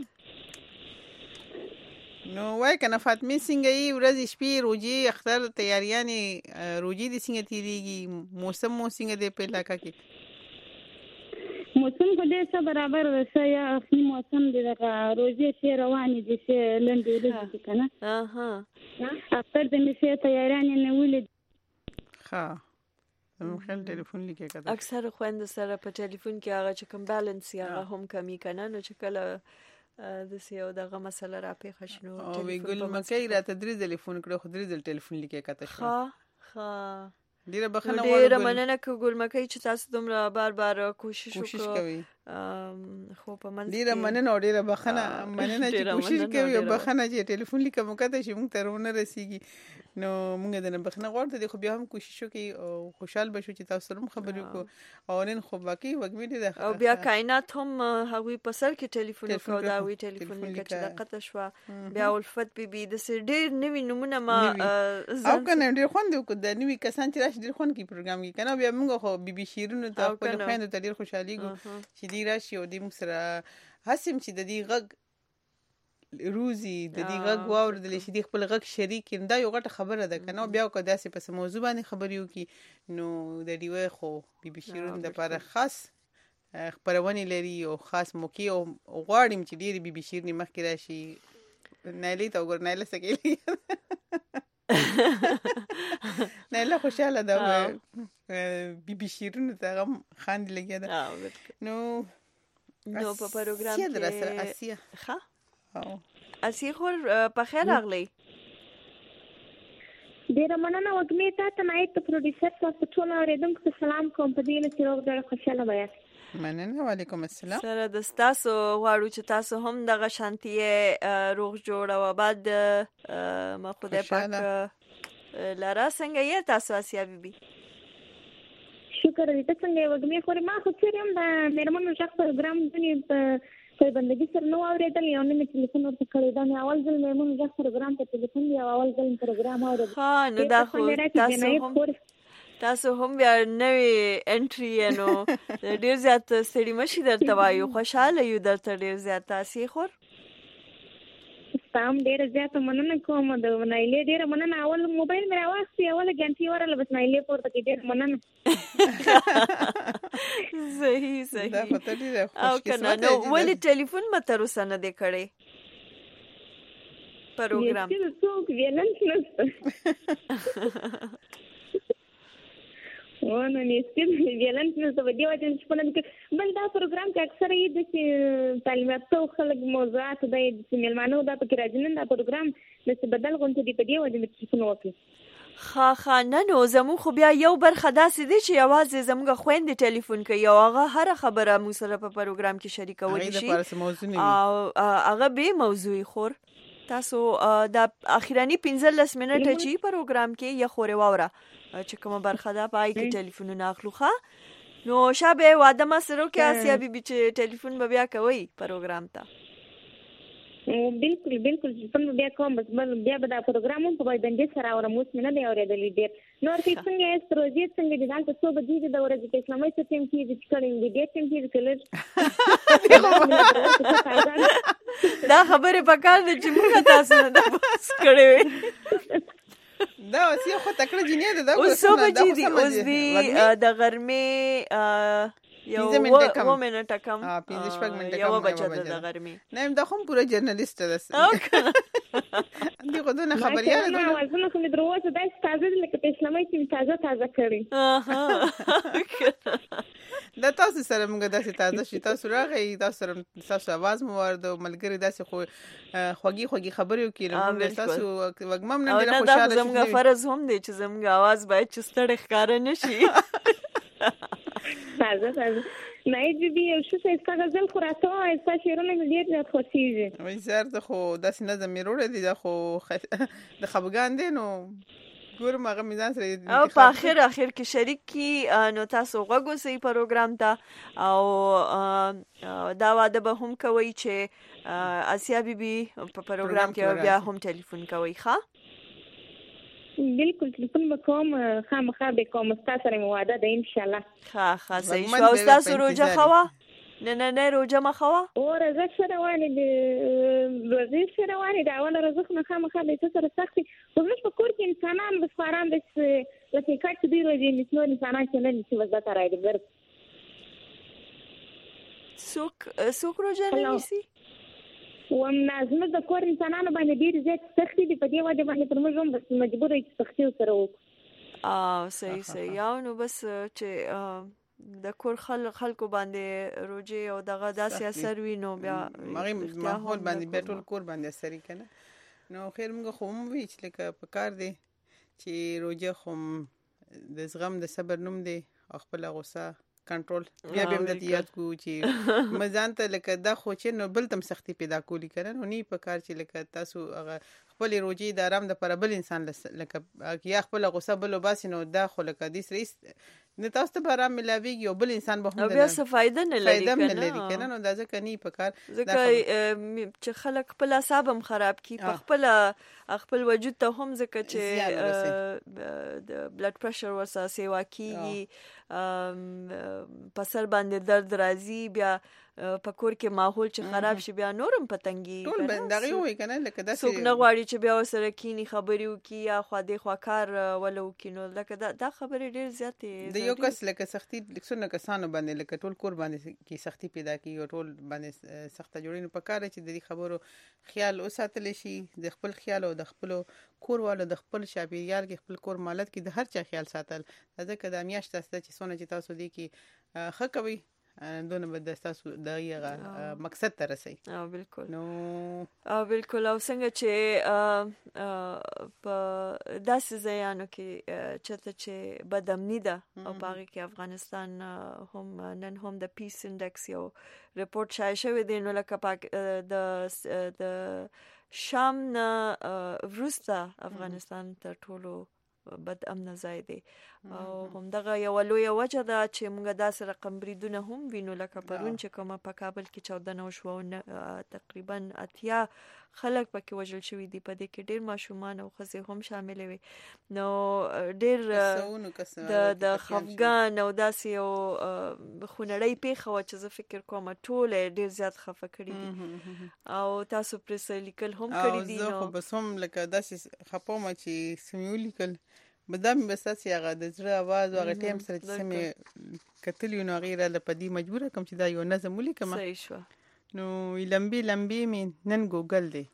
نو وای کنه فاطمه څنګه یې ورځ شپې روزي اختر تیاریانې روزي د څنګه تیریږي موسم څنګه دی په علاقې کې موسم کو دې څه برابر وسه یا خپل موسم دې دا روزي شي رواني دي چې لندې ورځي کنه اختر دې شي تیاریانې نه ولې ها خل ټلیفون لیکه کړه اکثر خويند سره په ټلیفون کې هغه چې کوم بیلانس یا هغه هم کمی کنه نو چې کله د سیو دغه مسله را پیښ شنو او وی ګل مکه راته درې ټلیفون کړو خو درې ټلیفون لیکه کته شو ډیره بخنه غواړم ډیره مننه که ګل مکه چې تاسو دومره بار کوشش کوي خو په منځ ډیره مننه او ډیره بخنه مننه چې کوشش کوي او بخنه چې ټلیفون لیکه مو کته شي موږ ته ونه رسیږي نو موږ د نه بخنه غواړو خو بیا هم کوشش وکړو او خوشحال بشو چې تاسو سره خبرې وکړو او نن خو باقي وګمې دي او بیا کائنات هم هغوی په سر کې ټلیفون وکړو دا وی ټلیفون کې چې دقت شو بیا الفت بي د سر ډیر نوی نمونه ما او کنه ډیر خوند وکړ د نوی کسان چې راشي ډیر خوند کې پروګرام کې کنه بیا موږ خو بي شیرونو ته خپل خويند ته ډیر خوشحالي ګو چې دی راشي او د موږ سره حسم چې د دې غږ روزي د دې غږ واوردل شي د خپل غږ شریک دا یو غټه خبره ده کنه بیا کو داسې په موضوع باندې خبرې وکي نو د دې خو بي شیرون د لپاره خاص خبرونه لري او خاص موقع او غواړم چې ډېر بي شیرني مخکې راشي نایله تا وګور نایله سکیلی نایله خوشاله ده بي شیرون ته غم خاندي لګیا ده نو په پروګرام کې درسره اسیا ها اسی خور په خیر راغلی ډیره مننه وګمې ته نایت پروډوسر تاسو ټول اوریدونکو سلام کوم په دې چې روغ ډېر خوشاله وایي مننه وعلیکم السلام سره د تاسو غواړو چې تاسو هم دغه شانتیه روغ جوړ او بعد ما خدای پاک لاره څنګه یې تاسو اسیا بیبي شکر دې څنګه وګمې خو ما خو چیرې د مېرمنو ځخ پروګرام دني په بندګي سره نو اوریدل یو نه ټلیفون ورته کړی دا اول ځل مېرمنو ځخ پروګرام ته ټلیفون دی اول ځل پروګرام اوریدل ها نو دا خو تاسو هم بیا نوې انټری نو ډیر زیات سړی مشي درته وایو خوشاله یو درته ډیر زیات تاسو خور تام ډیر زیات مننه کوم د نایلې ډیر مننه اول موبایل مې راوستي اول غنټي ورل بس نایلې پورته کې ډیر مننه صحیح دا پته دې او کنه نو ولې ټلیفون مته روسنه دې کړې پروګرام یې څوک ویلنس نشته ونه نسبت ویلنس نشته په دې وجه چې په نن کې بل دا پروګرام کې اکثر یې د تعلیماتو خلک موضوعات د ملمانو دا په کې راځي دا پروګرام د بدل غونډې دی په دې وجه چې څه نو وکړي نه نو زمو خو بیا یو برخه داسې دي چې یوازې زموږ خويند ټلیفون کوي او هغه هر خبره مو سره په پروګرام کې شریکول شي او هغه به موضوعي خور تاسو د اخیرانی 15 منټه چې پروګرام کې یا خوري واوره چې کومه برخه ده پای کې ټلیفون اخلوخه نو شابه واده ما سره کې اسیا بیبي چې ټلیفون به بیا کوي پروګرام ته بالکل څنګه بیا کوم بس بیا به دا پروګرام په باندې سره اورموس نه دی اورېدل ډېر نور څنګه یې ستروځي څنګه دي دا څه به دي د ورځې په اسلامي سیستم کې د کړي دي ټیم کې کلر دا خبره پکار دي چې موږ تاسو نه بس کړې دا وسیه خو تکړه جنې ده اوس دی د غرمې یو ومنټه کم یو بچا د غرمې نه دا هم پوره جرنالیست ده دغه دونه خبرياله ده وازونه کوم دروازه د تازه لکه په اسلامي کې تازه کړی دا تاسو سره موږ داسې تازه شي تاسو راغی تاسو आवाज مو ورده ملګری داسې خو خوږی خبرې وکړي موږ تاسو وګمم نه ډیره خوشاله شو زموږ فرض هم دی چې زموږ आवाज باید چستړ ښکار نشي تازه نه دې یو څه څه غزل خراته او څه شیرونه ډیر زیات خوشیږي وای زړه خو داسې نه زمیروړ دي دا خو د خبرګان دي نو ګورم هغه میزان سره او په اخر کې شریک کی نو تاسو غوږ سي پروګرام ته او دا واده به هم کوي چې اسیا بیبي په پروګرام کې بیا هم ټلیفون کوي ښا بالکل ټلیفون وکوم خامخا به کوم تاسو سره مواده ده ان شاء الله ښه صحیح شو تاسو روزه خوا نه روزه ما خوا او روزه سره وانه د روزه سره وانه دا ولا رزق نه خامخا به تاسو سره سختي خو موږ په کور کې انسانان بس فاران بس لکه کټ دی روزه نشو انسانان چې نه نشي وځه راځي ګر سوک روزه نه نشي ومنازمه د کور انسانانو باندې ډیر زیات سختي دي په دې وجه باندې پر موږ هم بس مجبور یو سختي سره وکړو صحیح یو نو بس چې د کور خلکو باندې روجي او دغه داسې اثر وینو بیا ماحول باندې بیا ټول کور باندې اثر کوي نو خیر موږ خو هم وی چې لکه په کار دی چې روجه خو د زغم د صبر نوم دی او خپل غوسه کنټرول بیا به د یاد کو چې مزان ته لکه دا خو چې نو بل تم سختي پیدا کولی کړه نو نه په کار چې لکه تاسو هغه خپل روجي د آرام د پر بل انسان لکه یا خپل غوسه بل وباسي نو دا خو لکه د سریس نه تاسو ته آرام ملاويږي او بل انسان به هم بیا څه فائدہ نه لري کنه نو دا ځکه نه په کار چې خلک خپل اعصاب هم خراب کی په خپل وجود ته هم ځکه چې د بلډ پريشر ورسره سیوا کیږي په سر باندې درد راځي بیا په کور کې ماحول چې خراب شي بیا نورم پتنګي ټول بندغي وي کنه لکه دا څوک نه غواړي چې بیا سره کینی خبري وکي یا خو دې خو کار ولو کینو لکه دا خبرې ډېر زیاتې د یو کس لکه سختي لکه کسانو باندې لکه ټول کور باندې کې سختي پیدا کی او ټول باندې سخته جوړینو په کار چې د دې خبرو خیال اوساتل شي د خپل خیال او د خپل کور والو د خپل شابيريال کې خپل کور مالت کې د هر چا خیال ساتل ځکه د میاشت تاسو چې سونه چې تاسو دې کې خکوي دونه به تاسو دغه مقصد ته رسي بالکل نو بالکل او څنګه چې په داسې ځایانو کې چې بدامني ده او باغ کې افغانستان هم نن هم د پیس انډکس یو ریپورت شایع شوی دی نو لکه د شام نه وروسته افغانستان تر ټولو بد امن ځای دی او همدغه یو لوی وجه ده چې موږ داسې رقم بریدونه هم وینو لکه پرون چې کومه په کابل کې 14 شو تقریبا 80 خلک پکې وژل شوي دي په دې کې ډېر ماشومان او ښځې هم شامل وي نو ډېر د خفګان او داسې یو خونړۍ پیښه وه چې زه فکر کوم ټول ډېر زیات خفه کړي دي او تاسو پرې لیکل هم کړي دي نو بس هم لکه داسې خپوم چې سمول لیکل بدامي بس چې هغه د زړه आवाज او هغه ټیم سره چې سمې کتلی نو غیره لپدی مجبوره کوم چې دا یو نظم ولیکم صحیح شو نو لمبي می نن ګوګل دی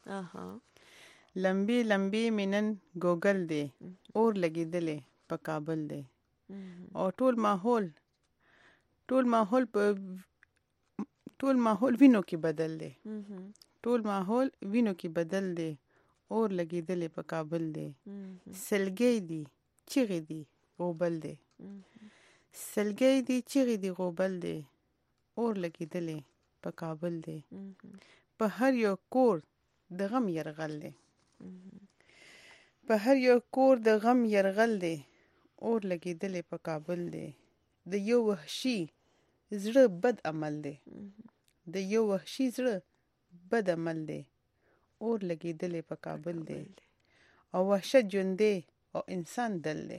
لمبي می نن ګوګل دی اور لګیدلې په کابل دی او ټول ماحول وینو کې بدل دی ټول ماحول وینو کې بدل دی اور لګیدلې په کابل دی سلګي دی چیغې دی غوبل دی سلګي دی چیغې دی غوبل دی اور لګیدلې په کابل دی په هر یو کور د غم يرغل دی په هر یو کور د غم يرغل دی اور لګیدلې په کابل دی د یو وحشي زړه بد عمل دی د یو وحشي زړه بد عمل دی اور لګیدلې په کابل دی او وحشت ژوندې او انسان دل دی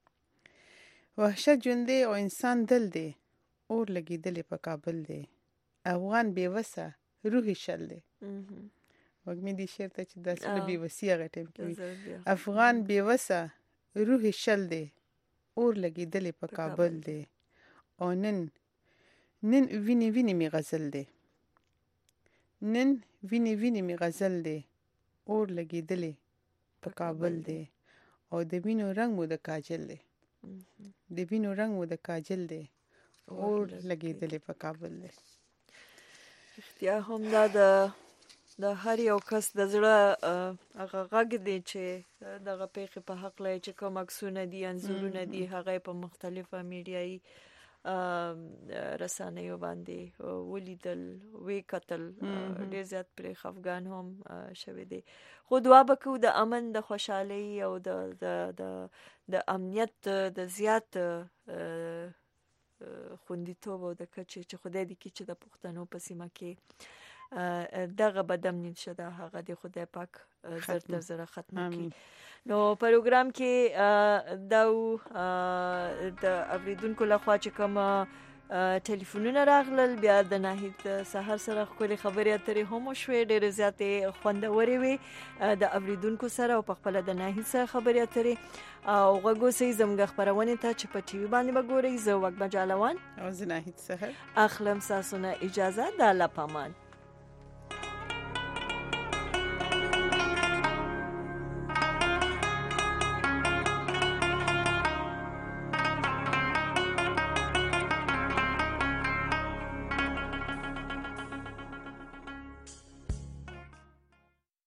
وحشت ژوندې او انسان دل دی اور لګیدلې په کابل دی افغان بیوسه روحي شل دی وګمې دې شعر ته چې داسې بیوسي هغه ټیم کې افغان بیوسه روحي شل دی اور لګیدلې په کابل دی او نن ویني می غزل دی نن ویني می غزل دی اور لګیدلې په کابل دی او د وینو رنگ مو د کاجل دی د وینو رنگ مو د کاجل دی اور لګیدلې په کابل دی اختیا هم دا د هر یو کس د زړه هغه غږ دی چې دغه پیښې په حق لای چې کوم عکسونه دي انځورونه دي هغه په مختلفه میډیایي رسانیو باندې ولیدل وی قتل ډېر زیات پر خفګان هم شوه دي خو دعا وکړو د امن د خوشحالي او د امنیت د زیات خوندیتوب او د کچې چې خدای دې کې چې د پښتنو په سیمه کې دغه بدامني شته هغه د خدای پاک زر تر زر ختم کړي نو پروګرام کې د اوریدونکو لخوا چې کوم ټلیفونونه راغلل بیا د ناهید سحر سره خپل خبرې اترې هم شوې ډېر زیاتې خوندورې وي د اوریدونکو سره او په خپل د ناهید سره خبرې اترې او غوږو سي زموږ خبرونه ته چې په ټي وي باندې وګورئ زه وګ مجالوان او زه ناهید سحر اخلم ساسونه اجازه د الله پامان